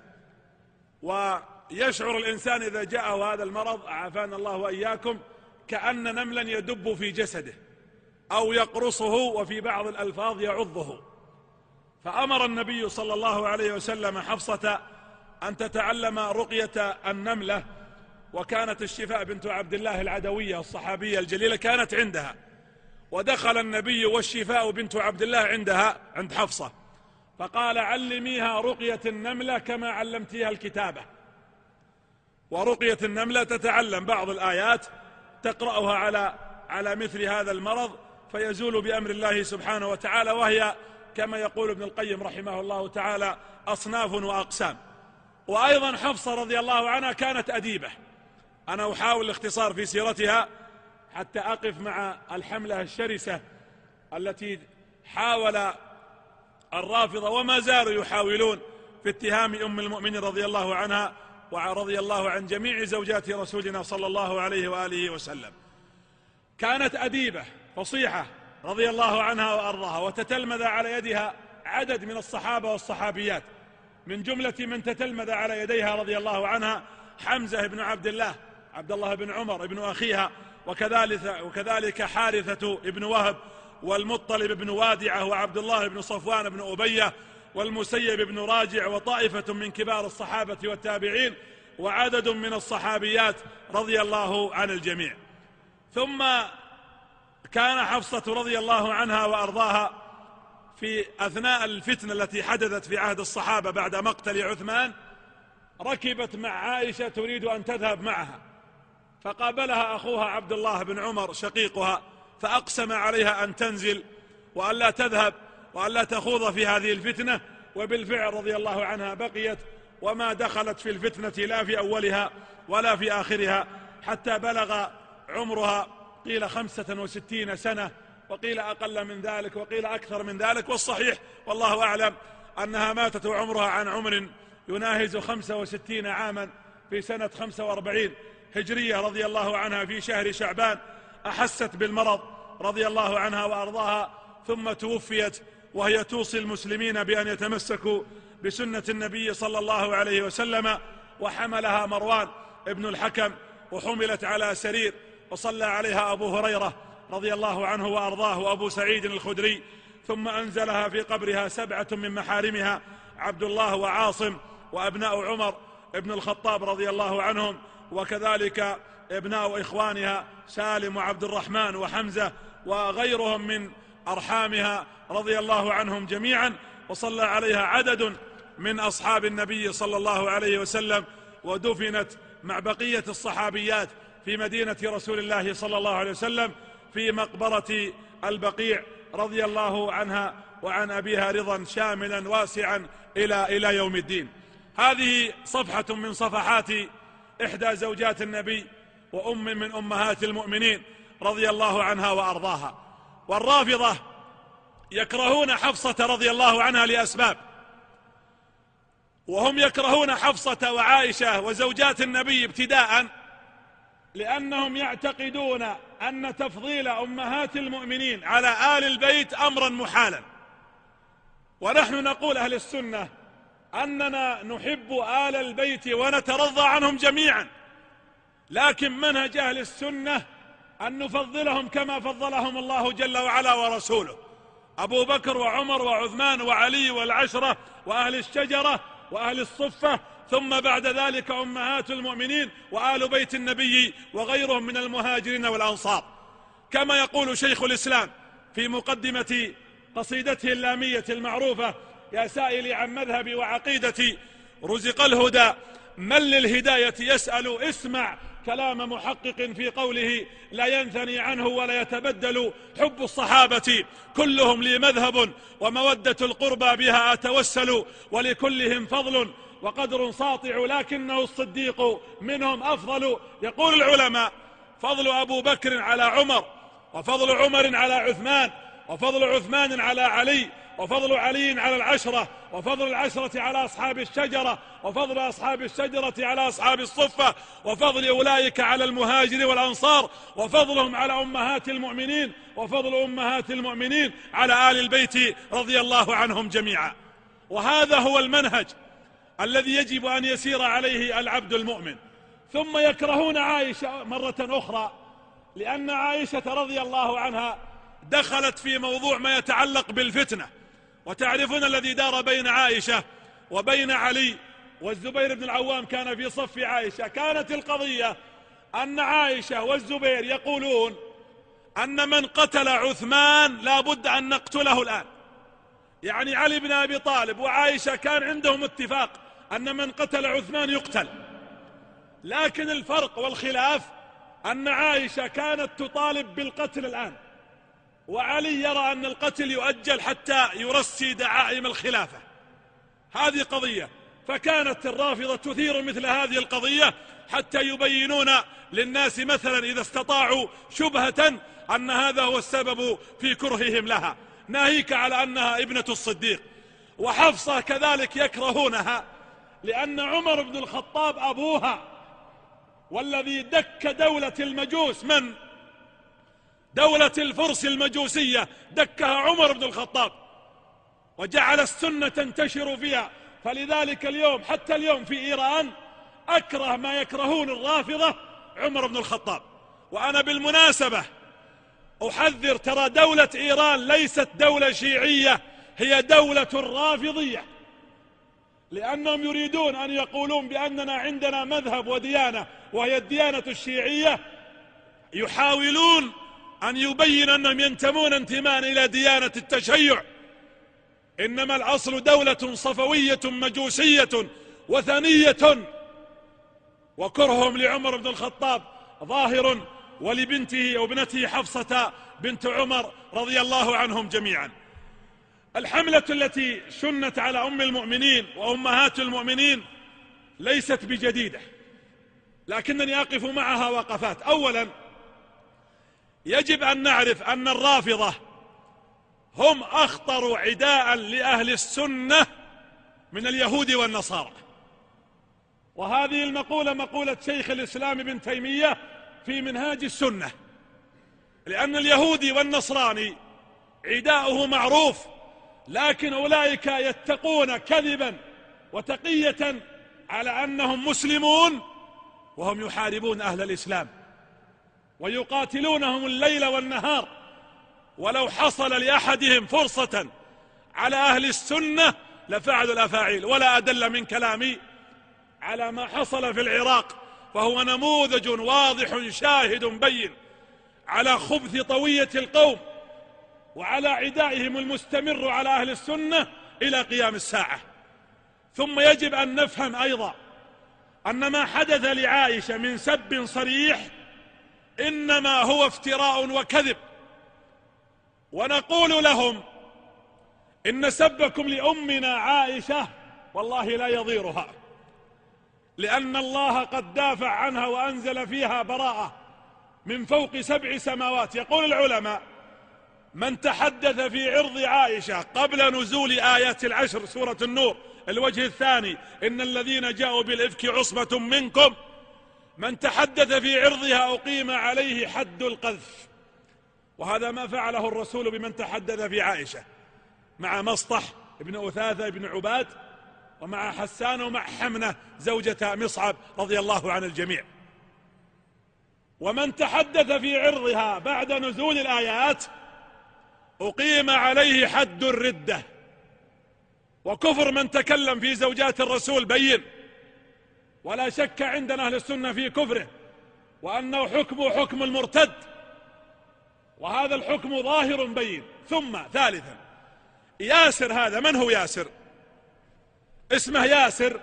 ويشعر الإنسان إذا جاءه هذا المرض عافانا الله وإياكم كأن نملا يدب في جسده أو يقرصه، وفي بعض الألفاظ يعضه. فأمر النبي صلى الله عليه وسلم حفصة أن تتعلم رقية النملة، وكانت الشفاء بنت عبد الله العدوية الصحابية الجليلة كانت عندها، ودخل النبي والشفاء بنت عبد الله عندها عند حفصة، فقال: علميها رقية النملة كما علمتيها الكتابة. ورقية النملة تتعلم بعض الآيات تقرأها على مثل هذا المرض فيزول بأمر الله سبحانه وتعالى، وهي كما يقول ابن القيم رحمه الله تعالى أصناف وأقسام. وأيضا حفصة رضي الله عنها كانت أديبة. أنا أحاول الاختصار في سيرتها حتى أقف مع الحملة الشرسة التي حاول الرافضة وما زالوا يحاولون في اتهام أم المؤمنين رضي الله عنها ورضي الله عن جميع زوجات رسولنا صلى الله عليه وآله وسلم. كانت أديبة فصيحة رضي الله عنها وأرضاها، وتتلمذ على يدها عدد من الصحابة والصحابيات، من جملة من تتلمذ على يديها رضي الله عنها حمزة بن عبد الله بن عمر بن أخيها، وكذلك حارثة بن وهب، والمطلب بن وادعة، وعبد الله بن صفوان بن أبية، والمسيب بن راجع، وطائفة من كبار الصحابة والتابعين، وعدد من الصحابيات رضي الله عن الجميع. ثم كان حفصة رضي الله عنها وأرضاها في أثناء الفتنة التي حدثت في عهد الصحابة بعد مقتل عثمان ركبت مع عائشة تريد أن تذهب معها، فقابلها أخوها عبد الله بن عمر شقيقها، فأقسم عليها أن تنزل وأن لا تذهب وأن لا تخوض في هذه الفتنة. وبالفعل رضي الله عنها بقيت وما دخلت في الفتنة لا في أولها ولا في آخرها، حتى بلغ عمرها قيل 65 سنة، وقيل أقل من ذلك، وقيل أكثر من ذلك، والصحيح والله أعلم أنها ماتت وعمرها عن عمر يناهز 65 عاما في سنة 45 هجرية رضي الله عنها في شهر شعبان. أحست بالمرض رضي الله عنها وأرضاها، ثم توفيت وهي توصي المسلمين بأن يتمسكوا بسنة النبي صلى الله عليه وسلم. وحملها مروان ابن الحكم وحملت على سرير، وصلى عليها أبو هريرة رضي الله عنه وأرضاه، وأبو سعيد الخدري، ثم أنزلها في قبرها 7 من محارمها: عبد الله وعاصم وأبناء عمر ابن الخطاب رضي الله عنهم، وكذلك ابناء إخوانها سالم وعبد الرحمن وحمزة وغيرهم من أرحامها رضي الله عنهم جميعا. وصلى عليها عدد من أصحاب النبي صلى الله عليه وسلم، ودفنت مع بقية الصحابيات في مدينة رسول الله صلى الله عليه وسلم في مقبرة البقيع رضي الله عنها وعن أبيها رضا شاملا واسعا إلى يوم الدين. هذه صفحة من صفحات إحدى زوجات النبي وأم من أمهات المؤمنين رضي الله عنها وأرضاها. والرافضة يكرهون حفصة رضي الله عنها لأسباب، وهم يكرهون حفصة وعائشة وزوجات النبي ابتداء لأنهم يعتقدون أن تفضيل أمهات المؤمنين على آل البيت أمرا محالا. ونحن نقول أهل السنة أننا نحب آل البيت ونترضى عنهم جميعا، لكن منهج أهل السنة أن نفضلهم كما فضلهم الله جل وعلا ورسوله: أبو بكر وعمر وعثمان وعلي والعشرة وأهل الشجرة وأهل الصفة، ثم بعد ذلك أمهات المؤمنين وآل بيت النبي وغيرهم من المهاجرين والأنصار. كما يقول شيخ الإسلام في مقدمة قصيدته اللامية المعروفة: يا سائلي عن مذهبي وعقيدتي رزق الهدى من للهداية يسأل، اسمع كلام محقق في قوله لا ينثني عنه ولا يتبدل، حب الصحابة كلهم لي مذهب ومودة القربى بها أتوسل، ولكلهم فضل وقدر ساطع لكنه الصديق منهم أفضل. يقول العلماء: فضل أبو بكر على عمر، وفضل عمر على عثمان، وفضل عثمان على علي، وفضل علي على العشرة، وفضل العشرة على أصحاب الشجرة، وفضل أصحاب الشجرة على أصحاب الصفة، وفضل أولئك على المهاجر والأنصار، وفضلهم على أمهات المؤمنين، وفضل أمهات المؤمنين على آل البيت رضي الله عنهم جميعا. وهذا هو المنهج الذي يجب أن يسير عليه العبد المؤمن. ثم يكرهون عائشة مرة أخرى لأن عائشة رضي الله عنها دخلت في موضوع ما يتعلق بالفتنة. وتعرفون الذي دار بين عائشة وبين علي، والزبير بن العوام كان في صف عائشة. كانت القضية أن عائشة والزبير يقولون أن من قتل عثمان لا بد أن نقتله الآن. يعني علي بن أبي طالب وعائشة كان عندهم اتفاق أن من قتل عثمان يقتل، لكن الفرق والخلاف أن عائشة كانت تطالب بالقتل الآن، وعلي يرى أن القتل يؤجل حتى يرسي دعائم الخلافة. هذه قضية. فكانت الرافضة تثير مثل هذه القضية حتى يبينون للناس مثلا إذا استطاعوا شبهة أن هذا هو السبب في كرههم لها، ناهيك على أنها ابنة الصديق. وحفصة كذلك يكرهونها لأن عمر بن الخطاب أبوها، والذي دك دولة المجوس من دولة الفرس المجوسية دكها عمر بن الخطاب، وجعل السنة تنتشر فيها. فلذلك اليوم حتى اليوم في إيران أكره ما يكرهون الرافضة عمر بن الخطاب. وأنا بالمناسبة أحذر، ترى دولة إيران ليست دولة شيعية، هي دولة رافضية، لأنهم يريدون أن يقولون بأننا عندنا مذهب وديانة وهي الديانة الشيعية. يحاولون أن يبين أنهم ينتمون انتماء إلى ديانة التشيع، إنما الأصل دولة صفوية مجوسية وثنية. وكرههم لعمر بن الخطاب ظاهر، ولبنته وابنته حفصة بنت عمر رضي الله عنهم جميعا. الحملة التي شنت على أم المؤمنين وأمهات المؤمنين ليست بجديدة، لكنني أقف معها وقفات. أولا، يجب أن نعرف أن الرافضة هم أخطر عداء لأهل السنة من اليهود والنصارى. وهذه المقولة مقولة شيخ الإسلام ابن تيمية في منهاج السنة، لأن اليهودي والنصراني عداؤه معروف، لكن أولئك يتقون كذبا وتقية على أنهم مسلمون وهم يحاربون أهل الإسلام ويقاتلونهم الليل والنهار. ولو حصل لأحدهم فرصة على أهل السنة لفعلوا الأفاعيل. ولا أدل من كلامي على ما حصل في العراق، فهو نموذج واضح شاهد بين على خبث طوية القوم وعلى عدائهم المستمر على أهل السنة إلى قيام الساعة. ثم يجب أن نفهم أيضا أن ما حدث لعائشة من سب صريح إنما هو افتراء وكذب، ونقول لهم إن سبكم لأمنا عائشة والله لا يضيرها، لأن الله قد دافع عنها وأنزل فيها براءة من فوق 7 سماوات. يقول العلماء: من تحدث في عرض عائشة قبل نزول آيات العشر سورة النور الوجه الثاني إن الذين جاءوا بالإفك عصبة منكم، من تحدث في عرضها أقيم عليه حد القذف. وهذا ما فعله الرسول بمن تحدث في عائشة مع مصطح ابن أثاثة ابن عباد، ومع حسان، ومع حمنة زوجة مصعب رضي الله عن الجميع. ومن تحدث في عرضها بعد نزول الآيات أقيم عليه حد الردة. وكفر من تكلم في زوجات الرسول بين، ولا شك عندنا أهل السنة في كفره، وأنه حكمه حكم المرتد، وهذا الحكم ظاهر بين. ثم ثالثا، ياسر هذا من هو ياسر؟ اسمه ياسر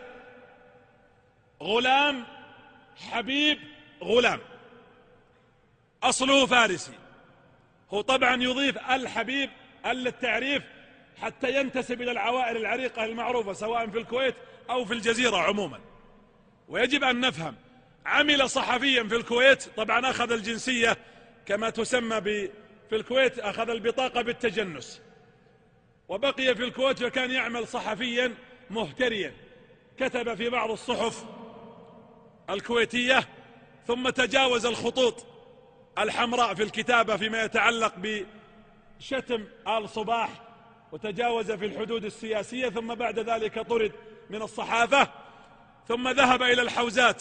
غلام حبيب غلام، أصله فارسي. هو طبعا يضيف الحبيب للتعريف حتى ينتسب إلى العوائل العريقة المعروفة سواء في الكويت أو في الجزيرة عموما. ويجب أن نفهم، عمل صحفيا في الكويت، طبعا أخذ الجنسية كما تسمى في الكويت، أخذ البطاقة بالتجنس، وبقي في الكويت وكان يعمل صحفيا مهتريا، كتب في بعض الصحف الكويتية، ثم تجاوز الخطوط الحمراء في الكتابة فيما يتعلق بشتم آل صباح، وتجاوز في الحدود السياسية، ثم بعد ذلك طرد من الصحافة، ثم ذهب إلى الحوزات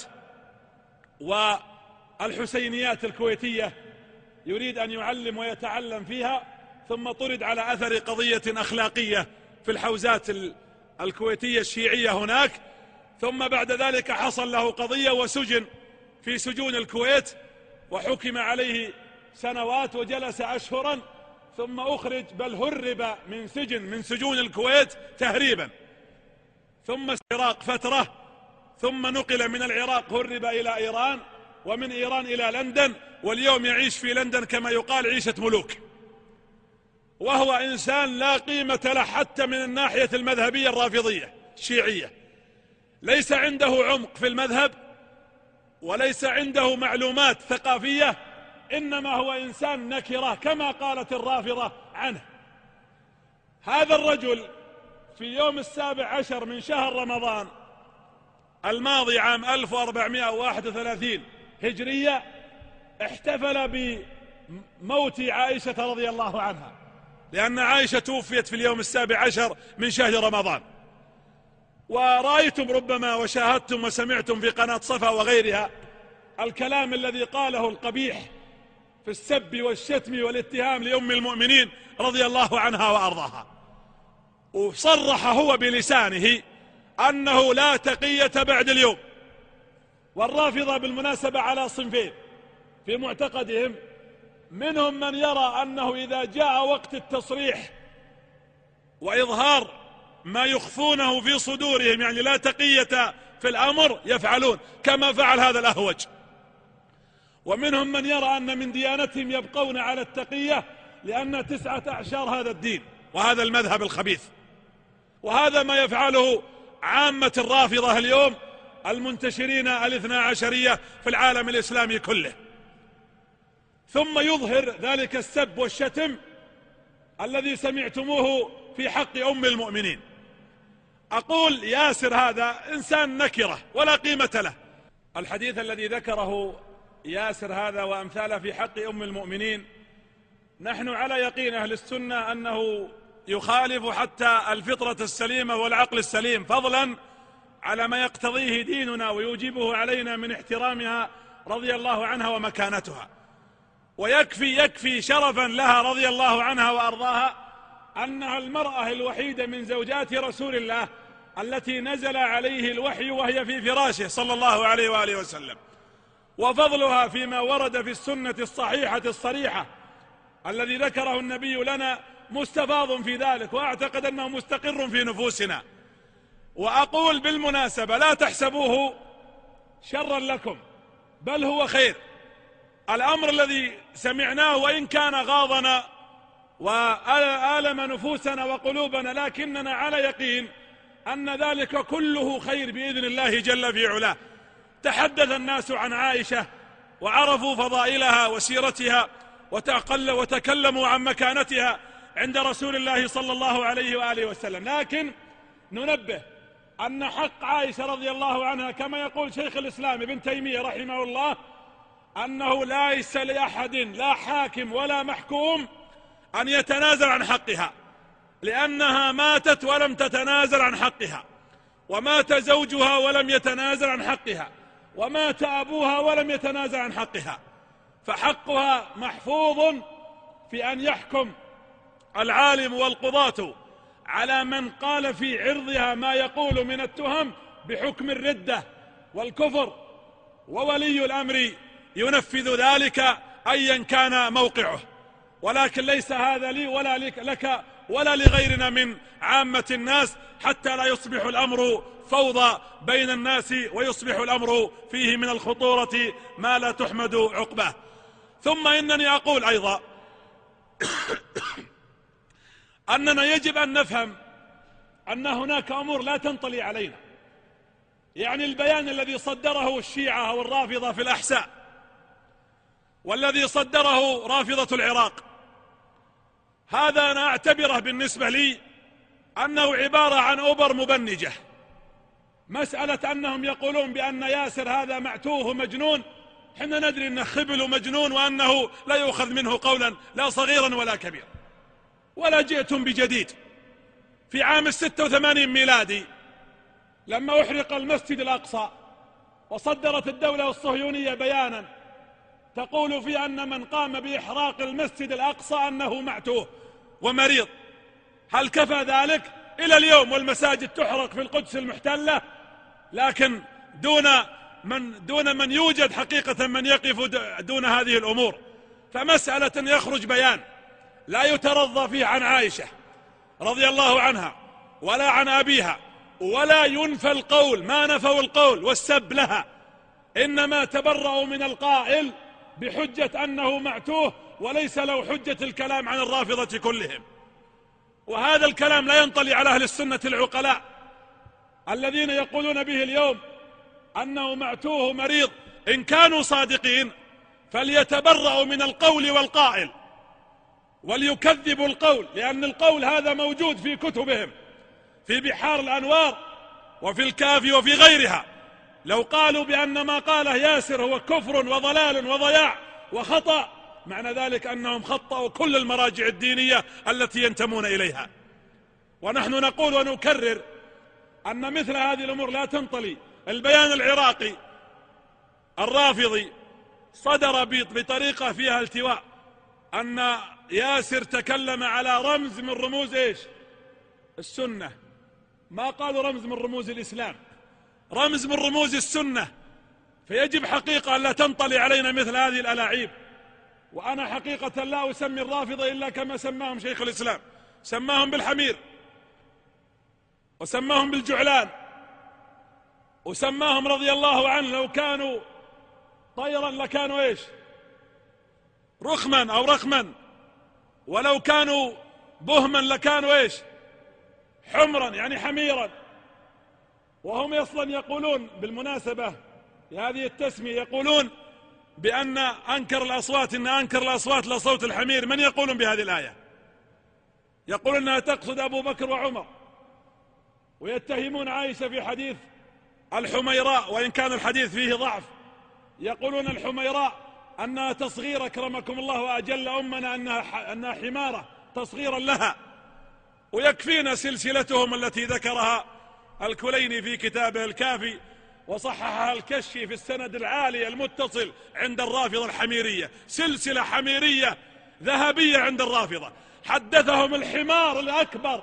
والحسينيات الكويتية يريد أن يعلم ويتعلم فيها، ثم طرد على أثر قضية أخلاقية في الحوزات الكويتية الشيعية هناك، ثم بعد ذلك حصل له قضية وسجن في سجون الكويت، وحكم عليه سنوات وجلس أشهرا، ثم أخرج بل هرب من سجن من سجون الكويت تهريبا، ثم العراق فترة، ثم نقل من العراق هرب إلى إيران، ومن إيران إلى لندن، واليوم يعيش في لندن كما يقال عيشة ملوك. وهو إنسان لا قيمة له حتى من الناحية المذهبية الرافضية الشيعية، ليس عنده عمق في المذهب، وليس عنده معلومات ثقافية، إنما هو إنسان نكرة كما قالت الرافضة عنه. هذا الرجل في يوم 17 من شهر رمضان الماضي عام 1431 هجرية احتفل بموت عائشة رضي الله عنها، لأن عائشة توفيت في اليوم 17 من شهر رمضان. ورأيتم ربما وشاهدتم وسمعتم في قناة صفا وغيرها الكلام الذي قاله القبيح في السب والشتم والاتهام لأم المؤمنين رضي الله عنها وأرضاها. وصرح هو بلسانه أنه لا تقية بعد اليوم. والرافضة بالمناسبة على صنفين في معتقدهم، منهم من يرى أنه إذا جاء وقت التصريح وإظهار ما يخفونه في صدورهم، يعني لا تقية في الأمر، يفعلون كما فعل هذا الأهوج. ومنهم من يرى أن من ديانتهم يبقون على التقية لأن 9 أعشار هذا الدين وهذا المذهب الخبيث. وهذا ما يفعله عامة الرافضة اليوم المنتشرين 12 في العالم الإسلامي كله، ثم يظهر ذلك السب والشتم الذي سمعتموه في حق أم المؤمنين. أقول ياسر هذا إنسان نكرة ولا قيمة له. الحديث الذي ذكره ياسر هذا وأمثاله في حق أم المؤمنين، نحن على يقين أهل السنة أنه يخالف حتى الفطرة السليمة والعقل السليم، فضلا على ما يقتضيه ديننا ويوجبه علينا من احترامها رضي الله عنها ومكانتها. ويكفي شرفا لها رضي الله عنها وأرضاها أنها المرأة الوحيدة من زوجات رسول الله التي نزل عليه الوحي وهي في فراشه صلى الله عليه وآله وسلم. وفضلها فيما ورد في السنة الصحيحة الصريحة الذي ذكره النبي لنا مستفاض في ذلك، وأعتقد أنه مستقر في نفوسنا. وأقول بالمناسبة لا تحسبوه شرا لكم، بل هو خير. الأمر الذي سمعناه وإن كان غاضنا وآلم نفوسنا وقلوبنا، لكننا على يقين أن ذلك كله خير بإذن الله جل في علاه. تحدث الناس عن عائشة وعرفوا فضائلها وسيرتها وتكلموا عن مكانتها عند رسول الله صلى الله عليه وآله وسلم، لكن ننبه أن حق عائشة رضي الله عنها كما يقول شيخ الإسلام ابن تيمية رحمه الله أنه ليس لأحد لا حاكم ولا محكوم أن يتنازل عن حقها، لأنها ماتت ولم تتنازل عن حقها، ومات زوجها ولم يتنازل عن حقها، ومات أبوها ولم يتنازل عن حقها، فحقها محفوظ في أن يحكم العالم والقضاة على من قال في عرضها ما يقول من التهم بحكم الردة والكفر، وولي الأمر ينفذ ذلك أيا كان موقعه. ولكن ليس هذا لي ولا لك ولا لغيرنا من عامة الناس، حتى لا يصبح الأمر فوضى بين الناس ويصبح الأمر فيه من الخطورة ما لا تحمد عقباه. ثم إنني أقول أيضا أننا يجب أن نفهم أن هناك أمور لا تنطلي علينا. يعني البيان الذي صدره الشيعة والرافضة في الأحساء، والذي صدره رافضة العراق، هذا أنا أعتبره بالنسبة لي أنه عبارة عن أوبر مبنجة. مسألة أنهم يقولون بأن ياسر هذا معتوه مجنون، حنا ندري أنه خبل ومجنون وأنه لا يؤخذ منه قولا لا صغيرا ولا كبيرا. ولا جئتم بجديد. في عام 86 ميلادي لما أحرق المسجد الأقصى وصدرت الدولة الصهيونية بيانا تقول فيه أن من قام بإحراق المسجد الأقصى أنه معتوه ومريض. هل كفى ذلك؟ إلى اليوم والمساجد تحرق في القدس المحتلة، لكن دون من يوجد حقيقة من يقف دون هذه الأمور. فمسألة يخرج بيان لا يترضى فيه عن عائشة رضي الله عنها ولا عن أبيها، ولا ينفى القول، ما نفوا القول والسب لها، إنما تبرأوا من القائل بحجة أنه معتوه، وليس له حجة الكلام عن الرافضة كلهم. وهذا الكلام لا ينطلي على أهل السنة العقلاء الذين يقولون به اليوم أنه معتوه مريض. إن كانوا صادقين فليتبرأوا من القول والقائل، وليكذبوا القول، لأن القول هذا موجود في كتبهم في بحار الأنوار وفي الكافي وفي غيرها. لو قالوا بأن ما قاله ياسر هو كفر وضلال وضياع وخطأ، معنى ذلك أنهم خطأوا كل المراجع الدينية التي ينتمون إليها. ونحن نقول ونكرر أن مثل هذه الأمور لا تنطلي. البيان العراقي الرافضي صدر بطريقة فيها التواء، أن ياسر تكلم على رمز من رموز إيش؟ السنة. ما قالوا رمز من رموز الإسلام، رمز من رموز السنة. فيجب حقيقة أن لا تنطلي علينا مثل هذه الألاعيب. وأنا حقيقة لا أسمي الرافضة إلا كما سماهم شيخ الإسلام، سماهم بالحمير، وسماهم بالجعلان، وسماهم رضي الله عنه لو كانوا طيرا لكانوا إيش؟ رخما أو رخما، ولو كانوا بهما لكانوا إيش؟ حمرا، يعني حميرا. وهم أصلا يقولون بالمناسبة بهذه التسمية، يقولون بأن أنكر الأصوات لصوت الحمير. من يقولون بهذه الآية؟ يقولون أنها تقصد أبو بكر وعمر، ويتهمون عائشة في حديث الحميراء وإن كان الحديث فيه ضعف. يقولون الحميراء أنها تصغير أكرمكم الله، وأجل أمنا أنها حمارة تصغيرا لها. ويكفينا سلسلتهم التي ذكرها الكليني في كتابه الكافي وصححها الكشفي في السند العالي المتصل عند الرافضة الحميرية، سلسلة حميرية ذهبية عند الرافضة. حدثهم الحمار الأكبر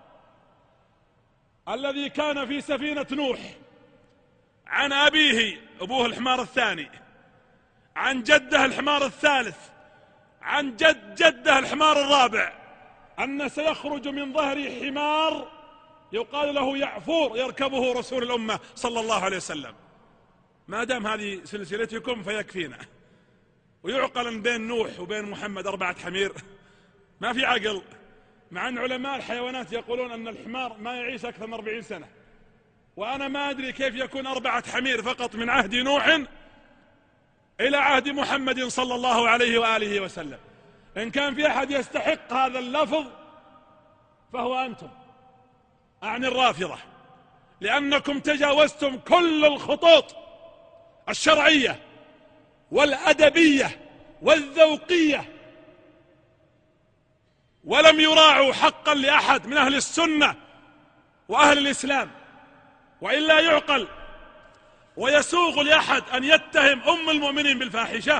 الذي كان في سفينة نوح عن أبيه، أبوه الحمار الثاني، عن جده الحمار الثالث، عن جده الحمار الرابع، أن سيخرج من ظهر حمار يقال له يعفور يركبه رسول الأمة صلى الله عليه وسلم. ما دام هذه سلسلتكم فيكفينا. ويعقل أن بين نوح وبين محمد 4 حمير؟ ما في عقل. مع أن علماء الحيوانات يقولون أن الحمار ما يعيش أكثر من 40 سنة، وأنا ما أدري كيف يكون 4 حمير فقط من عهد نوح إلى عهد محمد صلى الله عليه وآله وسلم. إن كان في أحد يستحق هذا اللفظ فهو أنتم، أعني الرافضة، لأنكم تجاوزتم كل الخطوط الشرعية والأدبية والذوقية، ولم يراعوا حقا لأحد من أهل السنة وأهل الإسلام. وإلا يعقل ويسوغ لأحد أن يتهم أم المؤمنين بالفاحشة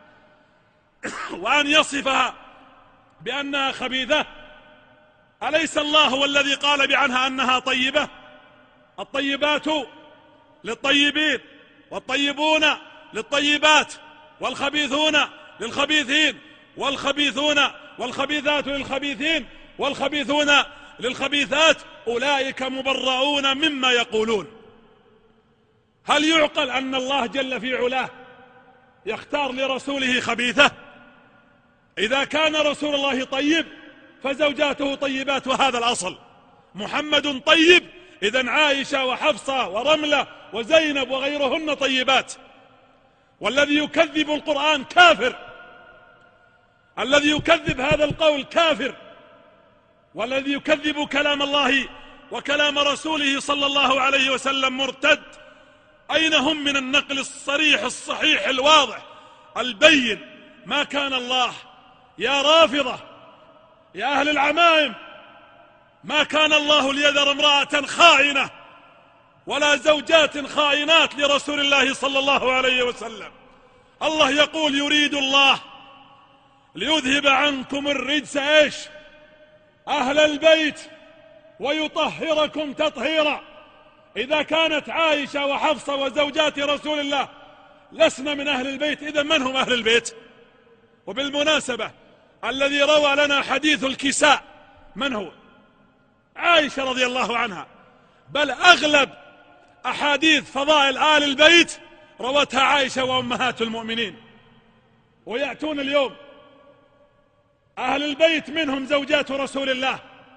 وأن يصفها بأنها خبيثة. أليس الله هو الذي قال عنها أنها طيبة؟ الطيبات للطيبين، والطيبون للطيبات، والخبيثون للخبيثين، والخبيثات للخبيثين، والخبيثون للخبيثات، أولئك مبرؤون مما يقولون. هل يعقل أن الله جل في علاه يختار لرسوله خبيثة؟ إذا كان رسول الله طيب فزوجاته طيبات، وهذا الأصل. محمد طيب، إذن عائشة وحفصة ورملة وزينب وغيرهن طيبات. والذي يكذب القرآن كافر، الذي يكذب هذا القول كافر، والذي يكذب كلام الله وكلام رسوله صلى الله عليه وسلم مرتد. أين هم من النقل الصريح الصحيح الواضح البين؟ ما كان الله، يا رافضة يا أهل العمائم، ما كان الله ليذر امرأة خائنة ولا زوجات خائنات لرسول الله صلى الله عليه وسلم. الله يقول يريد الله ليذهب عنكم الرجس ايش؟ أهل البيت، ويطهركم تطهيرا. إذا كانت عائشة وحفصة وزوجات رسول الله لسنا من أهل البيت، إذا من هم أهل البيت؟ وبالمناسبة الذي روى لنا حديث الكساء من هو؟ عائشة رضي الله عنها، بل أغلب أحاديث فضائل آل البيت روتها عائشة وأمهات المؤمنين. ويأتون اليوم أهل البيت منهم زوجات رسول الله.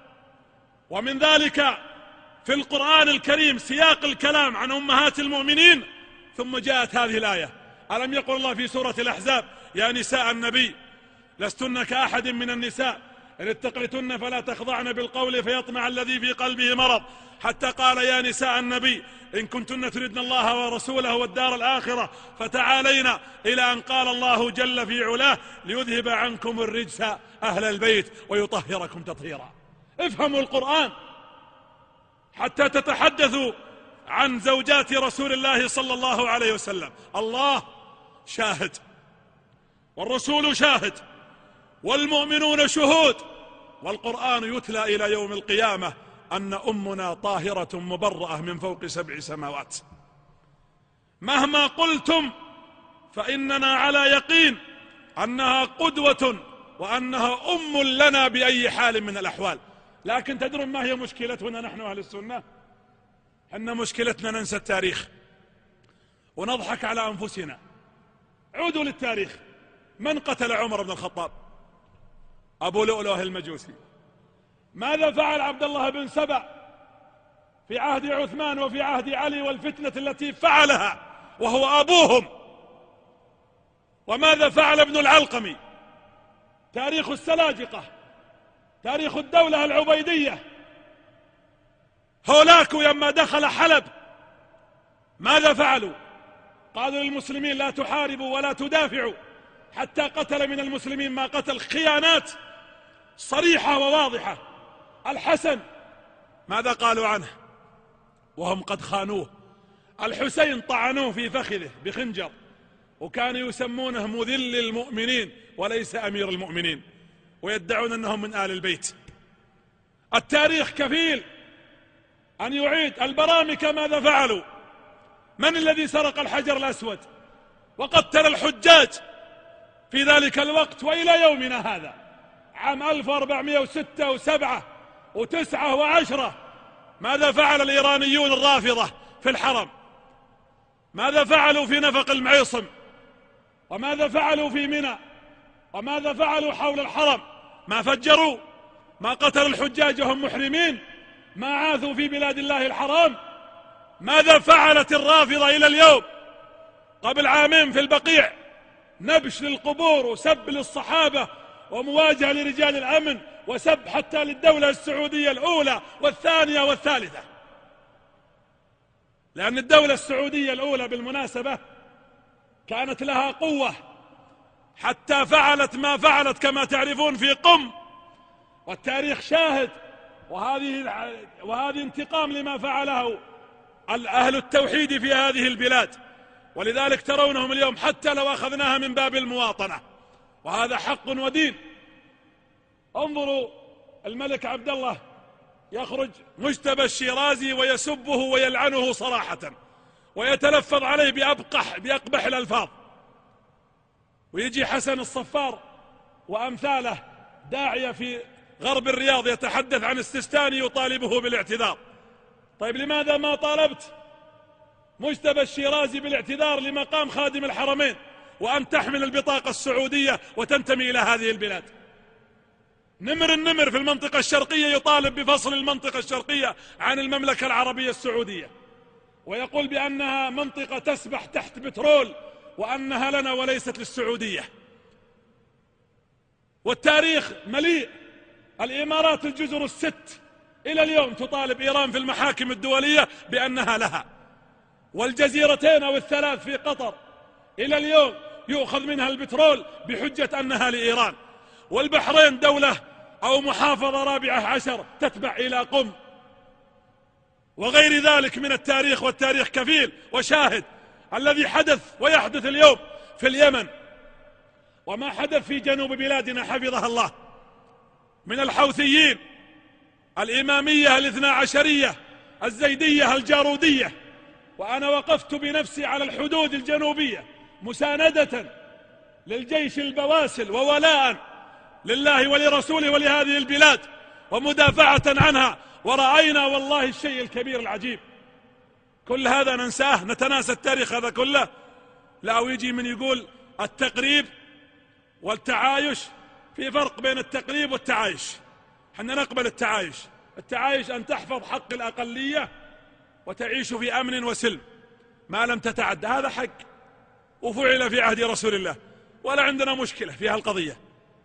ومن ذلك في القرآن الكريم سياق الكلام عن أمهات المؤمنين، ثم جاءت هذه الآية: ألم يقل الله في سورة الأحزاب يا نساء النبي لستن كأحد من النساء إن اتقيتن فلا تخضعن بالقول فيطمع الذي في قلبه مرض، حتى قال يا نساء النبي إن كنتن تردن الله ورسوله والدار الآخرة فتعالينا، إلى أن قال الله جل في علاه ليذهب عنكم الرجس أهل البيت ويطهركم تطهيرا. افهموا القرآن حتى تتحدثوا عن زوجات رسول الله صلى الله عليه وسلم. الله شاهد، والرسول شاهد، والمؤمنون شهود، والقرآن يتلى إلى يوم القيامة أن أمنا طاهرة مبرأة من فوق 7 سماوات. مهما قلتم فإننا على يقين أنها قدوة وأنها أم لنا بأي حال من الأحوال. لكن تدرون ما هي مشكلتنا نحن أهل السنة؟ أن مشكلتنا ننسى التاريخ ونضحك على أنفسنا. عودوا للتاريخ. من قتل عمر بن الخطاب؟ أبو لؤلؤة المجوسي. ماذا فعل عبد الله بن سبأ في عهد عثمان وفي عهد علي والفتنة التي فعلها وهو أبوهم؟ وماذا فعل ابن العلقمي؟ تاريخ السلاجقة، تاريخ الدولة العبيدية. هولاكو لما دخل حلب ماذا فعلوا؟ قالوا للمسلمين لا تحاربوا ولا تدافعوا، حتى قتل من المسلمين ما قتل. خيانات صريحة وواضحة. الحسن ماذا قالوا عنه وهم قد خانوه؟ الحسين طعنوه في فخذه بخنجر، وكانوا يسمونه مذل المؤمنين وليس أمير المؤمنين، ويدعون أنهم من آل البيت. التاريخ كفيل أن يعيد. البرامكة ماذا فعلوا؟ من الذي سرق الحجر الأسود وقتل الحجاج في ذلك الوقت وإلى يومنا هذا عام 1406 و7 و9 و10؟ ماذا فعل الإيرانيون الرافضة في الحرم؟ ماذا فعلوا في نفق المعيصم؟ وماذا فعلوا في منى؟ وماذا فعلوا حول الحرم؟ ما فجروا؟ ما قتلوا الحجاج وهم محرمين؟ ما عاثوا في بلاد الله الحرام؟ ماذا فعلت الرافضة إلى اليوم؟ قبل عامين في البقيع نبش للقبور وسب للصحابة ومواجهة لرجال الأمن وسب حتى للدولة السعودية الأولى والثانية والثالثة. لأن الدولة السعودية الأولى بالمناسبة كانت لها قوة حتى فعلت ما فعلت كما تعرفون في قم، والتاريخ شاهد، وهذه انتقام لما فعله أهل التوحيد في هذه البلاد. ولذلك ترونهم اليوم حتى لو أخذناها من باب المواطنة، وهذا حق ودين. انظروا الملك عبد الله يخرج مجتبى الشيرازي ويسبه ويلعنه صراحة ويتلفظ عليه بأقبح الألفاظ، ويجي حسن الصفار وأمثاله داعية في غرب الرياض يتحدث عن السيستاني يطالبه بالاعتذار. طيب لماذا ما طالبت مجتبى الشيرازي بالاعتذار لمقام خادم الحرمين وأن تحمل البطاقة السعودية وتنتمي إلى هذه البلاد؟ النمر في المنطقة الشرقية يطالب بفصل المنطقة الشرقية عن المملكة العربية السعودية، ويقول بأنها منطقة تسبح تحت بترول وأنها لنا وليست للسعودية. والتاريخ مليء. الإمارات الجزر الست إلى اليوم تطالب إيران في المحاكم الدولية بأنها لها، والجزيرتين أو الثلاث في قطر إلى اليوم يؤخذ منها البترول بحجة أنها لإيران، والبحرين دولة أو محافظة 14 تتبع إلى قم، وغير ذلك من التاريخ. والتاريخ كفيل وشاهد. الذي حدث ويحدث اليوم في اليمن وما حدث في جنوب بلادنا حفظها الله من الحوثيين، الإمامية الاثنا عشرية الزيدية الجارودية، وأنا وقفت بنفسي على الحدود الجنوبية مساندة للجيش البواسل وولاء لله ولرسوله ولهذه البلاد ومدافعة عنها، ورأينا والله الشيء الكبير العجيب. كل هذا ننساه، نتناسى التاريخ هذا كله؟ لا. ويجي من يقول التقريب والتعايش. في فرق بين التقريب والتعايش. حنا نقبل التعايش. التعايش أن تحفظ حق الأقلية وتعيش في أمن وسلم ما لم تتعد، هذا حق وفعل في عهد رسول الله، ولا عندنا مشكلة في هالقضية.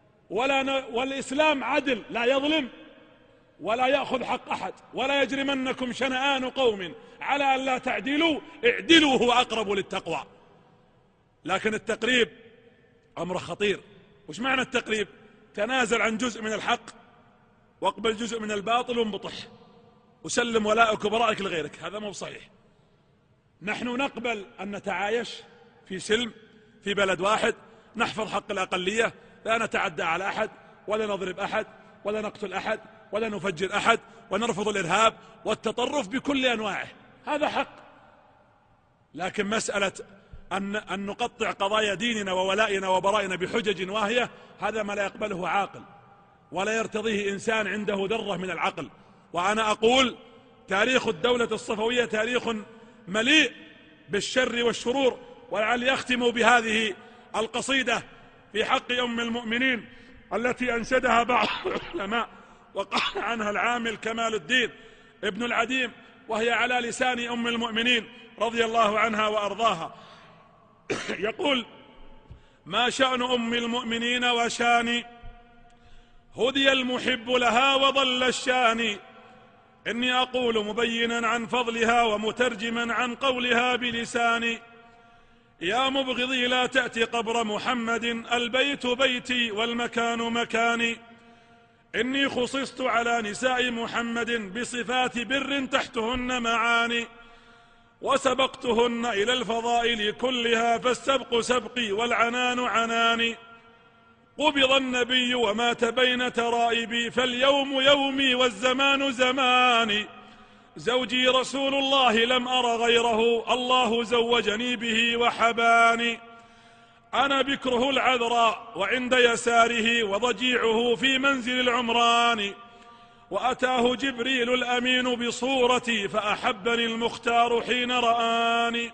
والإسلام عدل، لا يظلم ولا يأخذ حق أحد. ولا يجرمنكم شنآن قوم على أن لا تعدلوا، اعدلوا هو أقرب للتقوى. لكن التقريب أمر خطير. وش معنى التقريب؟ تنازل عن جزء من الحق واقبل جزء من الباطل وانبطح وسلم ولائك وبرائك لغيرك، هذا مو صحيح. نحن نقبل أن نتعايش في سلم في بلد واحد، نحفظ حق الأقلية، لا نتعدى على أحد ولا نضرب أحد ولا نقتل أحد ولا نفجر أحد، ونرفض الإرهاب والتطرف بكل أنواعه، هذا حق. لكن مسألة أن نقطع قضايا ديننا وولائنا وبرائنا بحجج واهية، هذا ما لا يقبله عاقل ولا يرتضيه إنسان عنده ذرة من العقل. وأنا أقول تاريخ الدولة الصفوية تاريخ مليء بالشر والشرور. ولعل يختم بهذه القصيدة في حق أم المؤمنين التي أنشدها بعض العلماء وقال عنها العامل كمال الدين ابن العديم، وهي على لسان أم المؤمنين رضي الله عنها وأرضاها. يقول: ما شأن أم المؤمنين وشاني، هدي المحب لها وضل الشان، إني أقول مبينا عن فضلها ومترجما عن قولها بلساني، يا مبغضي لا تأتي قبر محمد، البيت بيتي والمكان مكاني، إني خصصت على نساء محمد بصفات بر تحتهن معاني، وسبقتهن إلى الفضائل كلها، فالسبق سبقي والعنان عناني. قبض النبي ومات بين ترائبي، فاليوم يومي والزمان زماني. زوجي رسول الله لم أر غيره، الله زوجني به وحباني. أنا بكره العذراء وعند يساره، وضجيعه في منزل العمران. وأتاه جبريل الأمين بصورتي، فأحبني المختار حين رآني.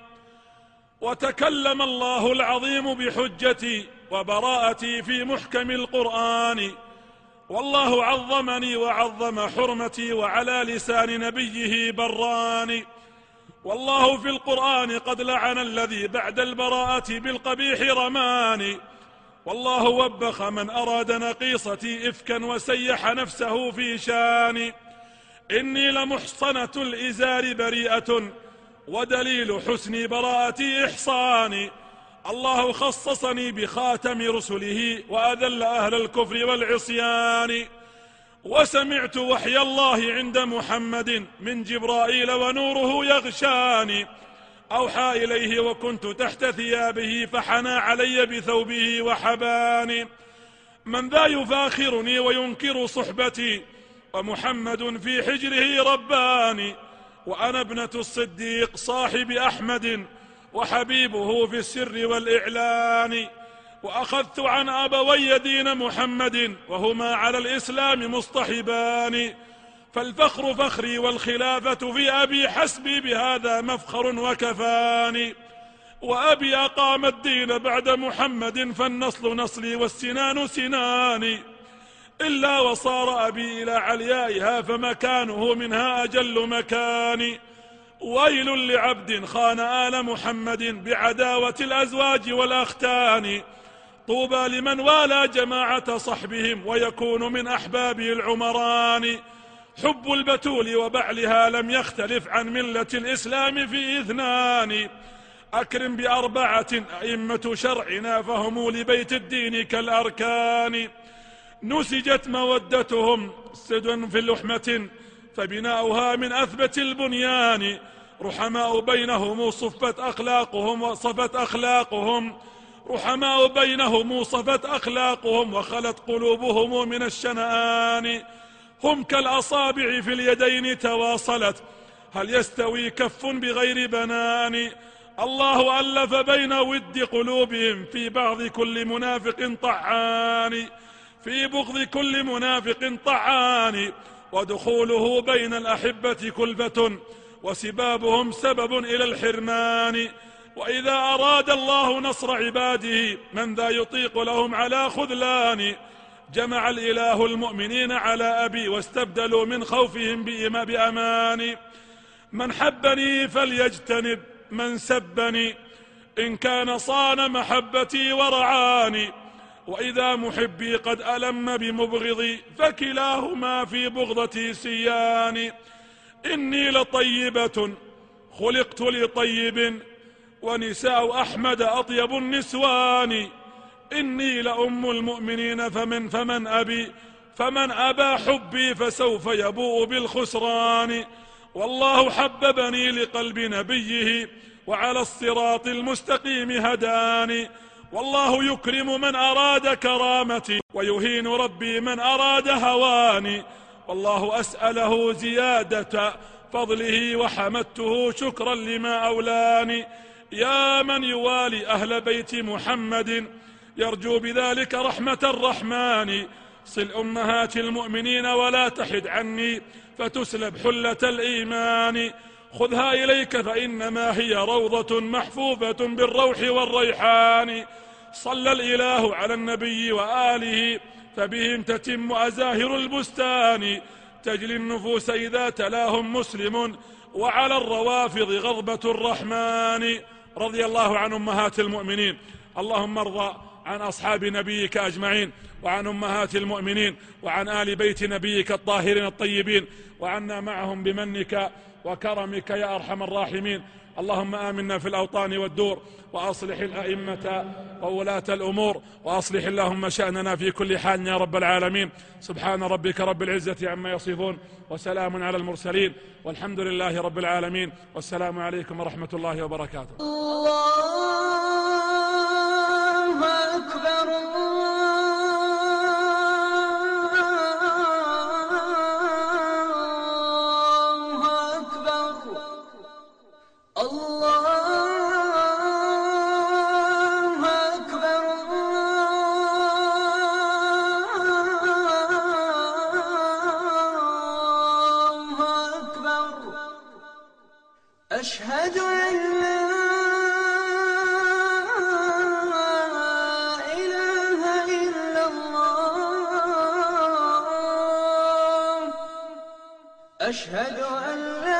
وتكلم الله العظيم بحجتي وبراءتي في محكم القرآن. والله عظمني وعظم حرمتي، وعلى لسان نبيه براني. والله في القرآن قد لعن الذي بعد البراءة بالقبيح رماني. والله وبخ من أراد نقيصتي إفكا، وسيح نفسه في شاني. إني لمحصنة الإزار بريئة، ودليل حسن براءتي إحصاني. الله خصصني بخاتم رسله، وأذل أهل الكفر والعصيان. وسمعت وحي الله عند محمد من جبرائيل، ونوره يغشاني. أوحى إليه وكنت تحت ثيابه، فحنى علي بثوبه وحباني. من ذا يفاخرني وينكر صحبتي، ومحمد في حجره رباني. وأنا ابنة الصديق صاحب أحمد، وحبيبه في السر والإعلان. وأخذت عن أبوي دين محمد، وهما على الإسلام مصطحبان. فالفخر فخري والخلافة في أبي، حسبي بهذا مفخر وكفاني. وأبي أقام الدين بعد محمد، فالنصل نصلي والسنان سناني. إلا وصار أبي إلى عليائها، فمكانه منها أجل مكاني. ويل لعبد خان آل محمد بعداوة الأزواج والأختان. طوبى لمن والى جماعة صحبهم، ويكون من أحبابه العمران. حب البتول وبعلها لم يختلف عن ملة الإسلام في إثنان. أكرم بأربعة أئمة شرعنا، فهم لبيت الدين كالأركان. نسجت مودتهم سدوا في لحمة، فبناؤها من أثبت البنيان. رحماء بينهم صفت أخلاقهم رحماء بينهم صفت أخلاقهم، وخلت قلوبهم من الشنآن. هم كالأصابع في اليدين تواصلت، هل يستوي كف بغير بنان. الله ألف بين ود قلوبهم، في بغض كل منافق طعان. ودخوله بين الأحبة كلفة، وسبابهم سبب إلى الحرمان. وإذا أراد الله نصر عباده، من ذا يطيق لهم على خذلان. جمع الإله المؤمنين على أبي، واستبدلوا من خوفهم بأمان. من حبني فليجتنب من سبني، إن كان صان محبتي ورعاني. وإذا محبي قد ألم بمبغضي، فكلاهما في بغضتي سيان. إني لطيبة خلقت لطيب، ونساء أحمد أطيب النسوان. إني لأم المؤمنين، فمن أبى حبي فسوف يبوء بالخسران. والله حببني لقلب نبيه، وعلى الصراط المستقيم هداني. والله يكرم من أراد كرامتي، ويهين ربي من أراد هواني. والله أسأله زيادة فضله، وحمدته شكرا لما أولاني. يا من يوالي أهل بيت محمد، يرجو بذلك رحمة الرحمن. صل أمهات المؤمنين ولا تحد عني، فتسلب حلة الإيمان. خذها إليك فإنما هي روضة محفوفة بالروح والريحان. صلى الإله على النبي وآله، فبهم تتم أزاهر البستان. تجلي النفوس إذا تلاهم مسلم، وعلى الروافض غضبة الرحمن. رضي الله عن أمهات المؤمنين. اللهم ارضى عن أصحاب نبيك أجمعين، وعن أمهات المؤمنين، وعن آل بيت نبيك الطاهرين الطيبين، وعنا معهم بمنك وكرمك يا أرحم الراحمين. اللهم آمنا في الأوطان والدور، وأصلح الأئمة وولاة الأمور، وأصلح اللهم شأننا في كل حال يا رب العالمين. سبحان ربك رب العزة عما يصفون، وسلام على المرسلين، والحمد لله رب العالمين، والسلام عليكم ورحمة الله وبركاته. الله أكبر الله أكبر الله أكبر الله أكبر. أشهد أن لا إله إلا الله. أشهد أن لا